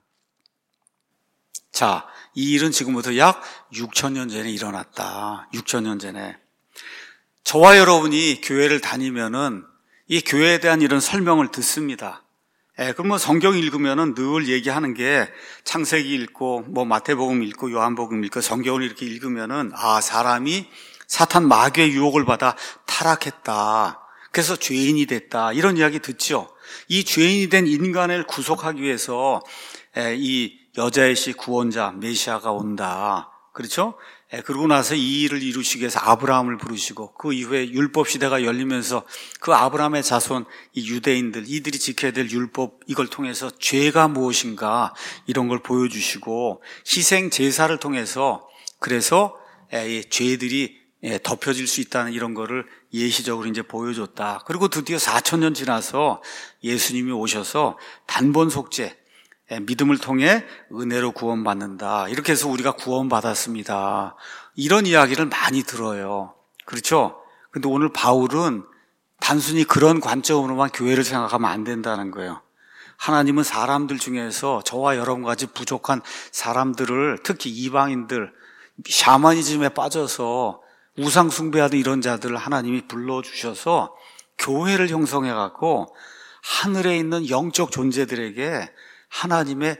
자, 이 일은 지금부터 약 육천 년 전에 일어났다. 육천 년 전에. 저와 여러분이 교회를 다니면은 이 교회에 대한 이런 설명을 듣습니다. 예, 그러면 성경 읽으면은 늘 얘기하는 게 창세기 읽고 뭐 마태복음 읽고 요한복음 읽고 성경을 이렇게 읽으면은 아, 사람이 사탄 마귀의 유혹을 받아 타락했다. 그래서 죄인이 됐다. 이런 이야기 듣죠. 이 죄인이 된 인간을 구속하기 위해서 이 여자의 씨 구원자 메시아가 온다. 그렇죠? 그러고 나서 이 일을 이루시기 위해서 아브라함을 부르시고 그 이후에 율법 시대가 열리면서 그 아브라함의 자손 이 유대인들 이들이 지켜야 될 율법 이걸 통해서 죄가 무엇인가 이런 걸 보여주시고 희생 제사를 통해서 그래서 이 죄들이 덮여질 수 있다는 이런 거를 예시적으로 이제 보여줬다. 그리고 드디어 사천 년 지나서 예수님이 오셔서 단번 속죄 믿음을 통해 은혜로 구원받는다. 이렇게 해서 우리가 구원받았습니다. 이런 이야기를 많이 들어요. 그렇죠? 근데 오늘 바울은 단순히 그런 관점으로만 교회를 생각하면 안 된다는 거예요. 하나님은 사람들 중에서 저와 여러분같이 부족한 사람들을 특히 이방인들, 샤머니즘에 빠져서 우상 숭배하는 이런 자들을 하나님이 불러주셔서 교회를 형성해갖고 하늘에 있는 영적 존재들에게 하나님의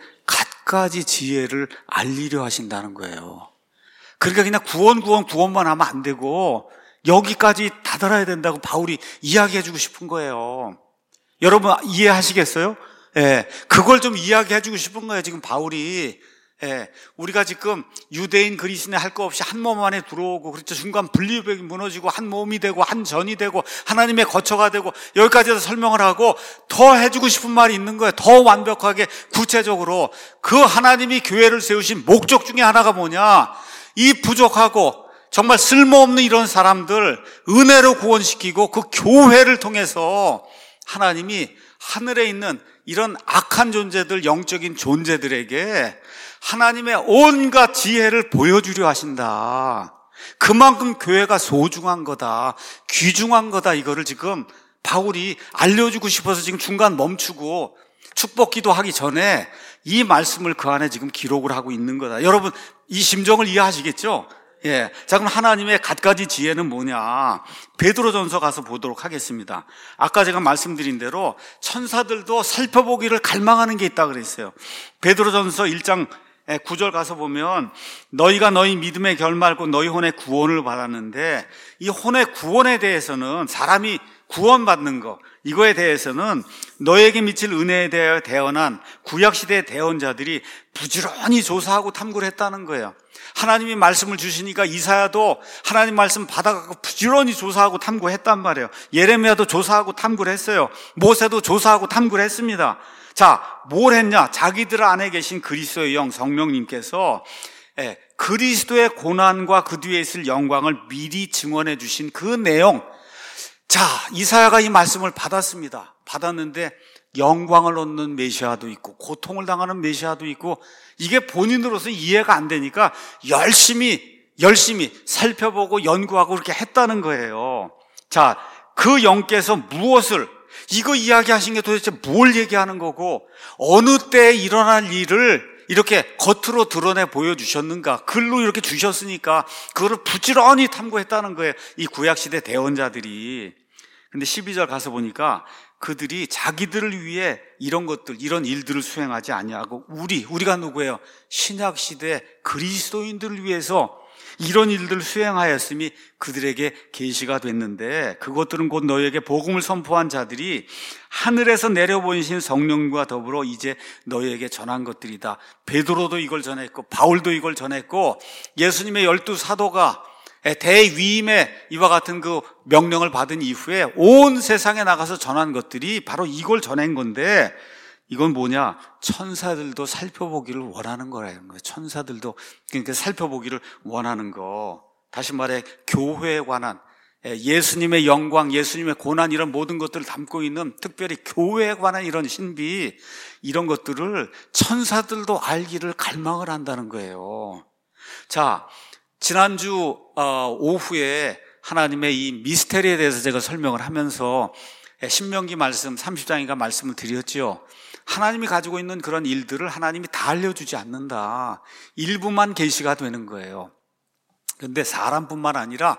갖가지 지혜를 알리려 하신다는 거예요. 그러니까 그냥 구원 구원 구원만 하면 안 되고 여기까지 다다라야 된다고 바울이 이야기해주고 싶은 거예요. 여러분 이해하시겠어요? 예, 그걸 좀 이야기해주고 싶은 거예요. 지금 바울이 예, 우리가 지금 유대인 그리스도인 할 거 없이 한 몸 안에 들어오고 그렇죠. 중간 분리벽이 무너지고 한 몸이 되고 한 전이 되고 하나님의 거처가 되고 여기까지 설명을 하고 더 해주고 싶은 말이 있는 거예요. 더 완벽하게 구체적으로 그 하나님이 교회를 세우신 목적 중에 하나가 뭐냐? 이 부족하고 정말 쓸모없는 이런 사람들 은혜로 구원시키고 그 교회를 통해서 하나님이 하늘에 있는 이런 악한 존재들, 영적인 존재들에게 하나님의 온갖 지혜를 보여주려 하신다. 그만큼 교회가 소중한 거다, 귀중한 거다. 이거를 지금 바울이 알려주고 싶어서 지금 중간 멈추고 축복 기도하기 전에 이 말씀을 그 안에 지금 기록을 하고 있는 거다. 여러분 이 심정을 이해하시겠죠? 예. 자, 그럼 하나님의 갖가지 지혜는 뭐냐? 베드로전서 가서 보도록 하겠습니다. 아까 제가 말씀드린 대로 천사들도 살펴보기를 갈망하는 게 있다 그랬어요. 베드로전서 일 장 구 절 가서 보면 너희가 너희 믿음의 결말고 너희 혼의 구원을 받았는데 이 혼의 구원에 대해서는 사람이 구원받는 거 이거에 대해서는 너에게 미칠 은혜에 대하여 대언한 구약시대의 대언자들이 부지런히 조사하고 탐구를 했다는 거예요. 하나님이 말씀을 주시니까 이사야도 하나님 말씀 받아가고 부지런히 조사하고 탐구했단 말이에요. 예레미야도 조사하고 탐구를 했어요. 모세도 조사하고 탐구를 했습니다. 자, 뭘 했냐? 자기들 안에 계신 그리스도의 영 성령님께서 예, 그리스도의 고난과 그 뒤에 있을 영광을 미리 증언해 주신 그 내용. 자, 이사야가 이 말씀을 받았습니다. 받았는데 영광을 얻는 메시아도 있고 고통을 당하는 메시아도 있고, 이게 본인으로서 이해가 안 되니까 열심히 열심히 살펴보고 연구하고 그렇게 했다는 거예요. 자, 그 영께서 무엇을, 이거 이야기하신 게 도대체 뭘 얘기하는 거고, 어느 때에 일어날 일을 이렇게 겉으로 드러내 보여주셨는가, 글로 이렇게 주셨으니까 그거를 부지런히 탐구했다는 거예요, 이 구약시대 대언자들이. 근데 십이 절 가서 보니까 그들이 자기들을 위해 이런 것들, 이런 일들을 수행하지 아니하고 우리, 우리가 누구예요? 신약시대 그리스도인들을 위해서 이런 일들을 수행하였음이 그들에게 계시가 됐는데, 그것들은 곧 너희에게 복음을 선포한 자들이 하늘에서 내려보내신 성령과 더불어 이제 너희에게 전한 것들이다. 베드로도 이걸 전했고 바울도 이걸 전했고, 예수님의 열두 사도가 대위임에 이와 같은 그 명령을 받은 이후에 온 세상에 나가서 전한 것들이 바로 이걸 전한 건데, 이건 뭐냐? 천사들도 살펴보기를 원하는 거라는 거예요. 천사들도 그러니까 살펴보기를 원하는 거. 다시 말해 교회에 관한, 예수님의 영광, 예수님의 고난, 이런 모든 것들을 담고 있는, 특별히 교회에 관한 이런 신비, 이런 것들을 천사들도 알기를 갈망을 한다는 거예요. 자, 지난주 오후에 하나님의 이 미스테리에 대해서 제가 설명을 하면서 신명기 말씀 삼십 장인가 말씀을 드렸죠. 하나님이 가지고 있는 그런 일들을 하나님이 다 알려주지 않는다. 일부만 계시가 되는 거예요. 그런데 사람뿐만 아니라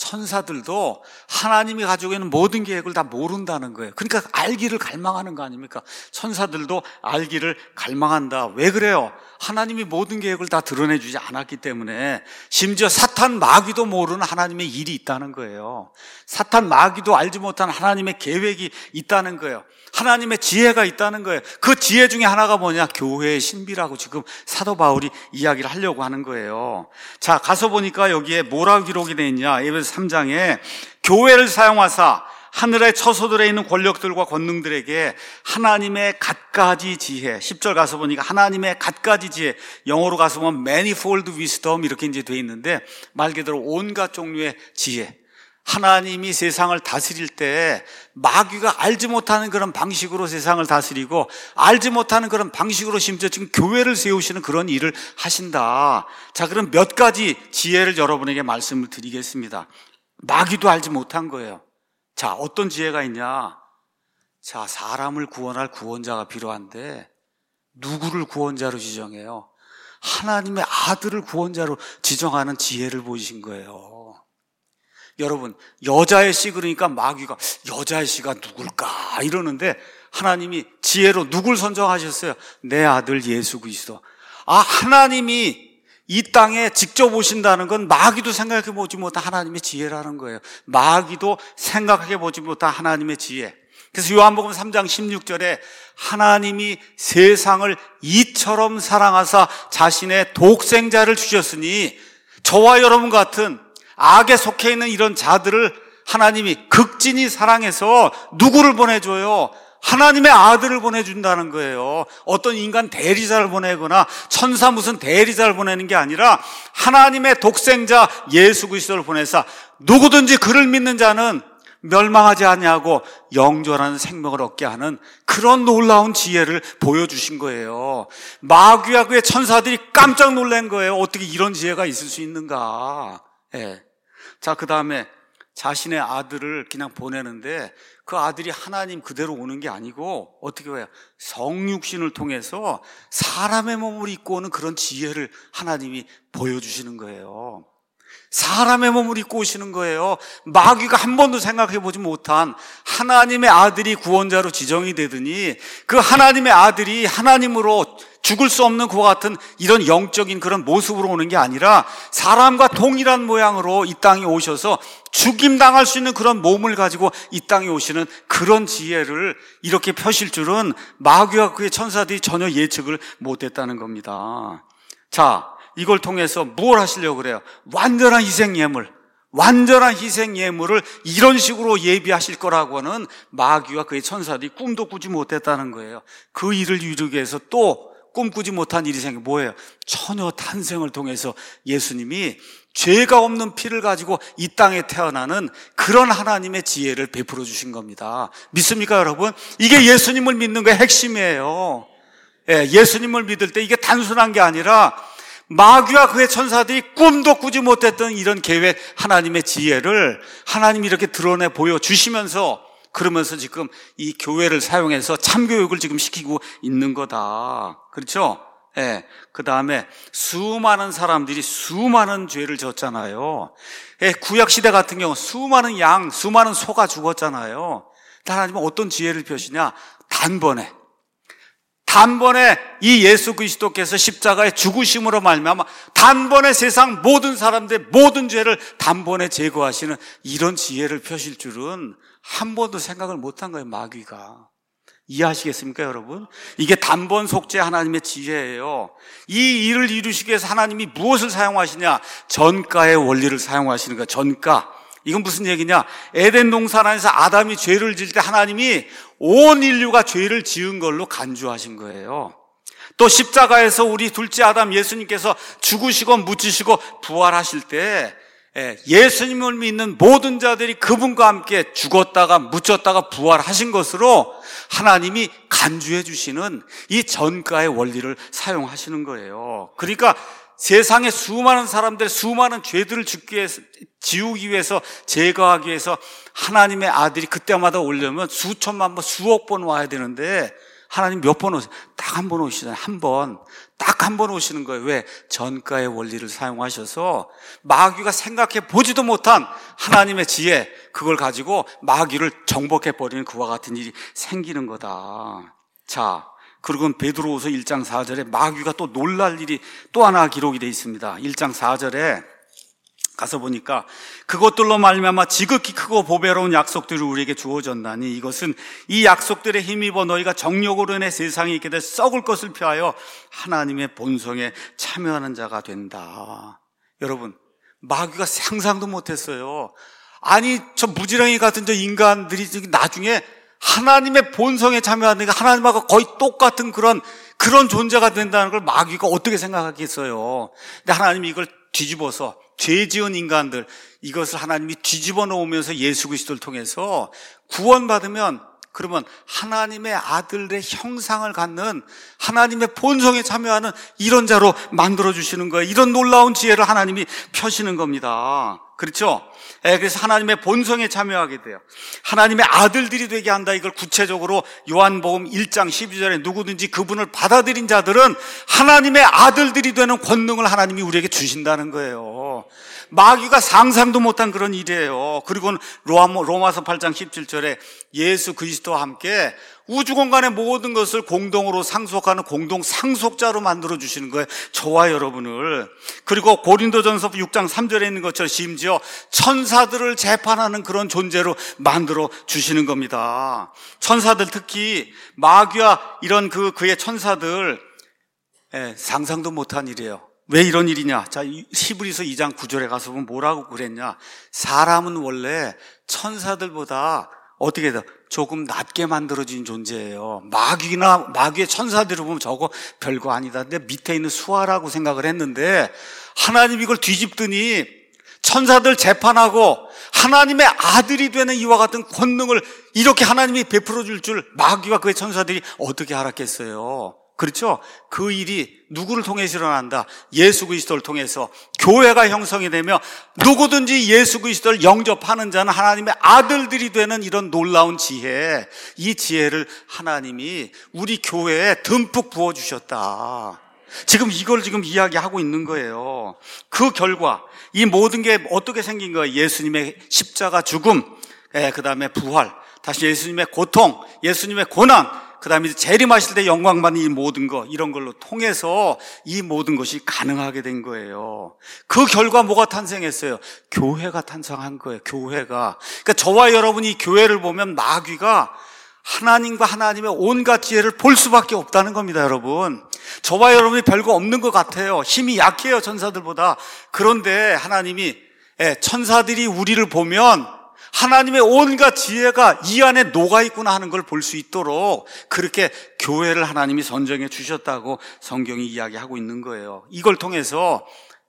천사들도 하나님이 가지고 있는 모든 계획을 다 모른다는 거예요. 그러니까 알기를 갈망하는 거 아닙니까? 천사들도 알기를 갈망한다. 왜 그래요? 하나님이 모든 계획을 다 드러내주지 않았기 때문에. 심지어 사탄 마귀도 모르는 하나님의 일이 있다는 거예요. 사탄 마귀도 알지 못한 하나님의 계획이 있다는 거예요. 하나님의 지혜가 있다는 거예요. 그 지혜 중에 하나가 뭐냐? 교회의 신비라고 지금 사도 바울이 이야기를 하려고 하는 거예요. 자, 가서 보니까 여기에 뭐라고 기록이 되어 있냐? 에베소 삼 장에 교회를 사용하사 하늘의 처소들에 있는 권력들과 권능들에게 하나님의 갖가지 지혜. 십 절 가서 보니까 하나님의 갖가지 지혜. 영어로 가서 보면 manifold wisdom 이렇게 이제 되어 있는데, 말 그대로 온갖 종류의 지혜. 하나님이 세상을 다스릴 때 마귀가 알지 못하는 그런 방식으로 세상을 다스리고, 알지 못하는 그런 방식으로 심지어 지금 교회를 세우시는 그런 일을 하신다. 자, 그럼 몇 가지 지혜를 여러분에게 말씀을 드리겠습니다. 마귀도 알지 못한 거예요. 자, 어떤 지혜가 있냐? 자, 사람을 구원할 구원자가 필요한데 누구를 구원자로 지정해요? 하나님의 아들을 구원자로 지정하는 지혜를 보이신 거예요. 여러분, 여자의 씨 그러니까 마귀가 여자의 씨가 누굴까 이러는데, 하나님이 지혜로 누굴 선정하셨어요? 내 아들 예수 그리스도. 아, 하나님이 이 땅에 직접 오신다는 건 마귀도 생각해 보지 못한 하나님의 지혜라는 거예요. 마귀도 생각해 보지 못한 하나님의 지혜. 그래서 요한복음 삼 장 십육 절에 하나님이 세상을 이처럼 사랑하사 자신의 독생자를 주셨으니, 저와 여러분 같은 악에 속해 있는 이런 자들을 하나님이 극진히 사랑해서 누구를 보내줘요? 하나님의 아들을 보내준다는 거예요. 어떤 인간 대리자를 보내거나 천사 무슨 대리자를 보내는 게 아니라 하나님의 독생자 예수 그리스도를 보내사 누구든지 그를 믿는 자는 멸망하지 아니하고 영존하는 생명을 얻게 하는 그런 놀라운 지혜를 보여주신 거예요. 마귀와 그의 천사들이 깜짝 놀란 거예요. 어떻게 이런 지혜가 있을 수 있는가. 예. 자, 그 다음에 자신의 아들을 그냥 보내는데 그 아들이 하나님 그대로 오는 게 아니고 어떻게 해요? 성육신을 통해서 사람의 몸을 입고 오는 그런 지혜를 하나님이 보여주시는 거예요. 사람의 몸을 입고 오시는 거예요. 마귀가 한 번도 생각해 보지 못한 하나님의 아들이 구원자로 지정이 되더니, 그 하나님의 아들이 하나님으로 죽을 수 없는 그와 같은 이런 영적인 그런 모습으로 오는 게 아니라 사람과 동일한 모양으로 이 땅에 오셔서 죽임당할 수 있는 그런 몸을 가지고 이 땅에 오시는 그런 지혜를 이렇게 펴실 줄은 마귀와 그의 천사들이 전혀 예측을 못했다는 겁니다. 자, 이걸 통해서 뭘 하시려고 그래요? 완전한 희생 예물, 완전한 희생 예물을 이런 식으로 예비하실 거라고는 마귀와 그의 천사들이 꿈도 꾸지 못했다는 거예요. 그 일을 이루기 위해서 또 꿈꾸지 못한 일이 생겨 뭐예요? 처녀 탄생을 통해서 예수님이 죄가 없는 피를 가지고 이 땅에 태어나는 그런 하나님의 지혜를 베풀어 주신 겁니다. 믿습니까, 여러분? 이게 예수님을 믿는 거의 핵심이에요. 예, 예수님을 믿을 때 이게 단순한 게 아니라 마귀와 그의 천사들이 꿈도 꾸지 못했던 이런 계획, 하나님의 지혜를 하나님이 이렇게 드러내 보여주시면서, 그러면서 지금 이 교회를 사용해서 참교육을 지금 시키고 있는 거다. 그렇죠? 예. 그 다음에 수많은 사람들이 수많은 죄를 졌잖아요. 예, 구약시대 같은 경우 수많은 양, 수많은 소가 죽었잖아요. 하나님은 어떤 지혜를 펴시냐? 단번에. 단번에 이 예수 그리스도께서 십자가의 죽으심으로 말미암아 단번에 세상 모든 사람들의 모든 죄를 단번에 제거하시는 이런 지혜를 펴실 줄은 한 번도 생각을 못한 거예요, 마귀가. 이해하시겠습니까, 여러분? 이게 단번 속죄 하나님의 지혜예요. 이 일을 이루시기 위해서 하나님이 무엇을 사용하시냐? 전가의 원리를 사용하시는 거예요. 전가. 이건 무슨 얘기냐? 에덴 동산 안에서 아담이 죄를 지을 때 하나님이 온 인류가 죄를 지은 걸로 간주하신 거예요. 또 십자가에서 우리 둘째 아담 예수님께서 죽으시고 묻히시고 부활하실 때 예수님을 믿는 모든 자들이 그분과 함께 죽었다가 묻혔다가 부활하신 것으로 하나님이 간주해 주시는 이 전가의 원리를 사용하시는 거예요. 그러니까 세상의 수많은 사람들, 수많은 죄들을 죽기 위해서, 지우기 위해서, 제거하기 위해서 하나님의 아들이 그때마다 오려면 수천만 번, 수억 번 와야 되는데 하나님 몇 번 오세요? 딱 한 번 오시잖아요. 한 번. 딱 한 번 오시는 거예요. 왜? 전가의 원리를 사용하셔서 마귀가 생각해 보지도 못한 하나님의 지혜, 그걸 가지고 마귀를 정복해버리는 그와 같은 일이 생기는 거다. 자, 그리고 베드로후서 일 장 사 절에 마귀가 또 놀랄 일이 또 하나 기록이 되어 있습니다. 일 장 사 절에 가서 보니까 그것들로 말미암아 지극히 크고 보배로운 약속들이 우리에게 주어졌나니 이것은 이 약속들에 힘입어 너희가 정욕으로 인해 세상에 있게 될 썩을 것을 피하여 하나님의 본성에 참여하는 자가 된다. 여러분, 마귀가 상상도 못했어요. 아니 저 무지렁이 같은 저 인간들이 나중에 하나님의 본성에 참여하는 게 하나님하고 거의 똑같은 그런 그런 존재가 된다는 걸 마귀가 어떻게 생각하겠어요. 근데 하나님이 이걸 뒤집어서 죄 지은 인간들, 이것을 하나님이 뒤집어 놓으면서 예수 그리스도를 통해서 구원받으면, 그러면 하나님의 아들의 형상을 갖는 하나님의 본성에 참여하는 이런 자로 만들어주시는 거예요. 이런 놀라운 지혜를 하나님이 펴시는 겁니다. 그렇죠? 그래서 하나님의 본성에 참여하게 돼요. 하나님의 아들들이 되게 한다. 이걸 구체적으로 요한복음 일 장 십이 절에 누구든지 그분을 받아들인 자들은 하나님의 아들들이 되는 권능을 하나님이 우리에게 주신다는 거예요. 마귀가 상상도 못한 그런 일이에요. 그리고 로마서 팔 장 십칠 절에 예수 그리스도와 함께 우주 공간의 모든 것을 공동으로 상속하는 공동 상속자로 만들어 주시는 거예요. 저와 여러분을. 그리고 고린도전서 육 장 삼 절에 있는 것처럼 심지어 천사들을 재판하는 그런 존재로 만들어 주시는 겁니다. 천사들, 특히 마귀와 이런 그 그의 천사들, 예, 상상도 못한 일이에요. 왜 이런 일이냐? 자, 히브리서 이 장 구 절에 가서 보면 뭐라고 그랬냐? 사람은 원래 천사들보다 어떻게 돼? 조금 낮게 만들어진 존재예요. 마귀나 마귀의 천사들을 보면 저거 별거 아니다. 근데 밑에 있는 수아라고 생각을 했는데 하나님이 이걸 뒤집더니 천사들 재판하고 하나님의 아들이 되는 이와 같은 권능을 이렇게 하나님이 베풀어 줄 줄 마귀와 그의 천사들이 어떻게 알았겠어요? 그렇죠? 그 일이 누구를 통해서 일어난다? 예수 그리스도를 통해서 교회가 형성이 되며 누구든지 예수 그리스도를 영접하는 자는 하나님의 아들들이 되는 이런 놀라운 지혜, 이 지혜를 하나님이 우리 교회에 듬뿍 부어주셨다. 지금 이걸 지금 이야기하고 있는 거예요. 그 결과 이 모든 게 어떻게 생긴 거예요? 예수님의 십자가 죽음, 예, 그 다음에 부활, 다시 예수님의 고통, 예수님의 고난, 그 다음에 재림하실 때 영광받는 이 모든 것, 이런 걸로 통해서 이 모든 것이 가능하게 된 거예요. 그 결과 뭐가 탄생했어요? 교회가 탄생한 거예요. 교회가. 그러니까 저와 여러분이 이 교회를 보면 마귀가 하나님과 하나님의 온갖 지혜를 볼 수밖에 없다는 겁니다, 여러분. 저와 여러분이 별거 없는 것 같아요. 힘이 약해요, 천사들보다. 그런데 하나님이, 천사들이 우리를 보면 하나님의 온갖 지혜가 이 안에 녹아있구나 하는 걸 볼 수 있도록 그렇게 교회를 하나님이 선정해 주셨다고 성경이 이야기하고 있는 거예요. 이걸 통해서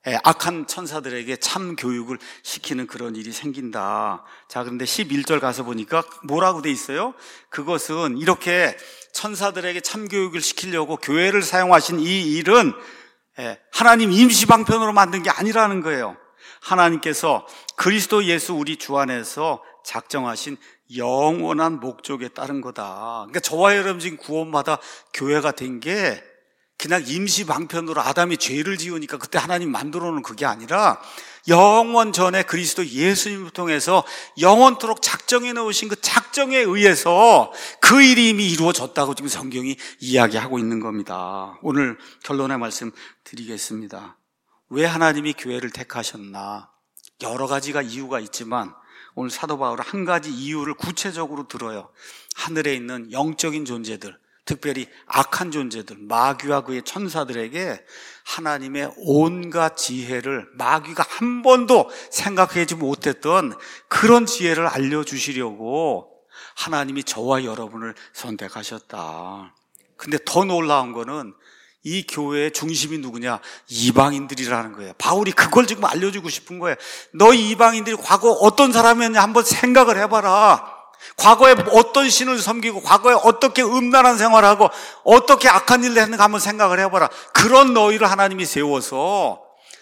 악한 천사들에게 참 교육을 시키는 그런 일이 생긴다. 자, 그런데 십일 절 가서 보니까 뭐라고 돼 있어요? 그것은 이렇게 천사들에게 참 교육을 시키려고 교회를 사용하신 이 일은 하나님 임시 방편으로 만든 게 아니라는 거예요. 하나님께서 그리스도 예수 우리 주 안에서 작정하신 영원한 목적에 따른 거다. 그러니까 저와 여러분 지금 구원받아 교회가 된 게 그냥 임시 방편으로 아담이 죄를 지으니까 그때 하나님 만들어 놓은 그게 아니라 영원 전에 그리스도 예수님을 통해서 영원토록 작정해 놓으신 그 작정에 의해서 그 일이 이미 이루어졌다고 지금 성경이 이야기하고 있는 겁니다. 오늘 결론의 말씀 드리겠습니다. 왜 하나님이 교회를 택하셨나? 여러 가지가 이유가 있지만 오늘 사도 바울은 한 가지 이유를 구체적으로 들어요. 하늘에 있는 영적인 존재들, 특별히 악한 존재들, 마귀와 그의 천사들에게 하나님의 온갖 지혜를 마귀가 한 번도 생각하지 못했던 그런 지혜를 알려주시려고 하나님이 저와 여러분을 선택하셨다. 근데 더 놀라운 거는 이 교회의 중심이 누구냐? 이방인들이라는 거예요. 바울이 그걸 지금 알려주고 싶은 거예요. 너희 이방인들이 과거 어떤 사람이었냐 한번 생각을 해봐라. 과거에 어떤 신을 섬기고 과거에 어떻게 음란한 생활을 하고 어떻게 악한 일을 했는가 한번 생각을 해봐라. 그런 너희를 하나님이 세워서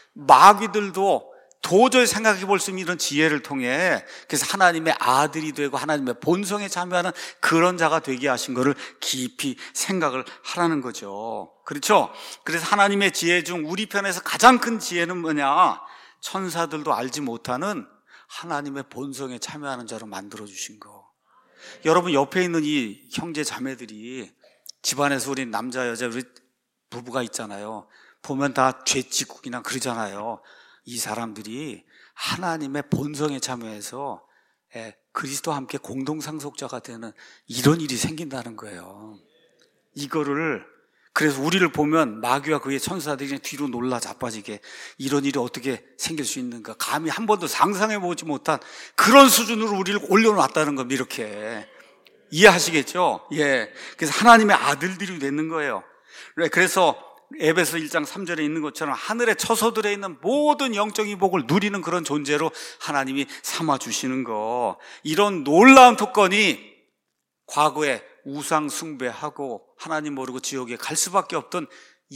마귀들도 도저히 생각해 볼 수 있는 이런 지혜를 통해 그래서 하나님의 아들이 되고 하나님의 본성에 참여하는 그런 자가 되게 하신 것을 깊이 생각을 하라는 거죠. 그렇죠? 그래서 하나님의 지혜 중 우리 편에서 가장 큰 지혜는 뭐냐? 천사들도 알지 못하는 하나님의 본성에 참여하는 자로 만들어 주신 거. 여러분 옆에 있는 이 형제 자매들이 집안에서 우리 남자 여자 우리 부부가 있잖아요. 보면 다 죄짓국이나 그러잖아요. 이 사람들이 하나님의 본성에 참여해서 그리스도와 함께 공동상속자가 되는 이런 일이 생긴다는 거예요. 이거를 그래서 우리를 보면 마귀와 그의 천사들이 그냥 뒤로 놀라 자빠지게 이런 일이 어떻게 생길 수 있는가 감히 한 번도 상상해보지 못한 그런 수준으로 우리를 올려놨다는 겁니다. 이렇게 이해하시겠죠? 예. 그래서 하나님의 아들들이 되는 거예요. 그래서 에베소 일 장 삼 절에 있는 것처럼 하늘의 처소들에 있는 모든 영적인 복을 누리는 그런 존재로 하나님이 삼아주시는 거. 이런 놀라운 특권이 과거에 우상 숭배하고 하나님 모르고 지옥에 갈 수밖에 없던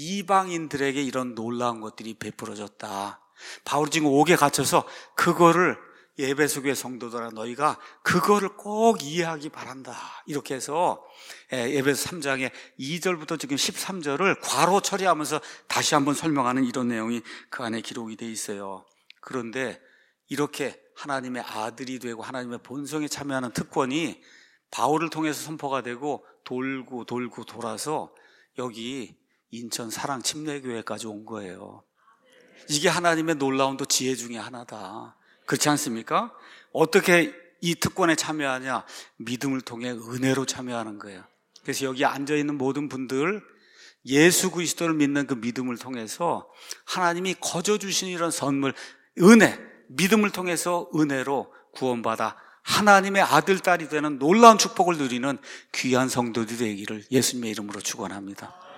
이방인들에게 이런 놀라운 것들이 베풀어졌다. 바울이 지금 옥에 갇혀서 그거를 에베소 교회 성도들아 너희가 그거를 꼭 이해하기 바란다. 이렇게 해서 에베소 삼 장의 이 절부터 지금 십삼 절을 괄호 처리하면서 다시 한번 설명하는 이런 내용이 그 안에 기록이 돼 있어요. 그런데 이렇게 하나님의 아들이 되고 하나님의 본성에 참여하는 특권이 바울을 통해서 선포가 되고 돌고 돌고 돌아서 여기 인천 사랑 침례교회까지 온 거예요. 이게 하나님의 놀라운 또 지혜 중에 하나다. 그렇지 않습니까? 어떻게 이 특권에 참여하냐? 믿음을 통해 은혜로 참여하는 거예요. 그래서 여기 앉아있는 모든 분들 예수 그리스도를 믿는 그 믿음을 통해서 하나님이 거저 주신 이런 선물, 은혜, 믿음을 통해서 은혜로 구원받아 하나님의 아들, 딸이 되는 놀라운 축복을 누리는 귀한 성도들이 되기를 예수님의 이름으로 축원합니다.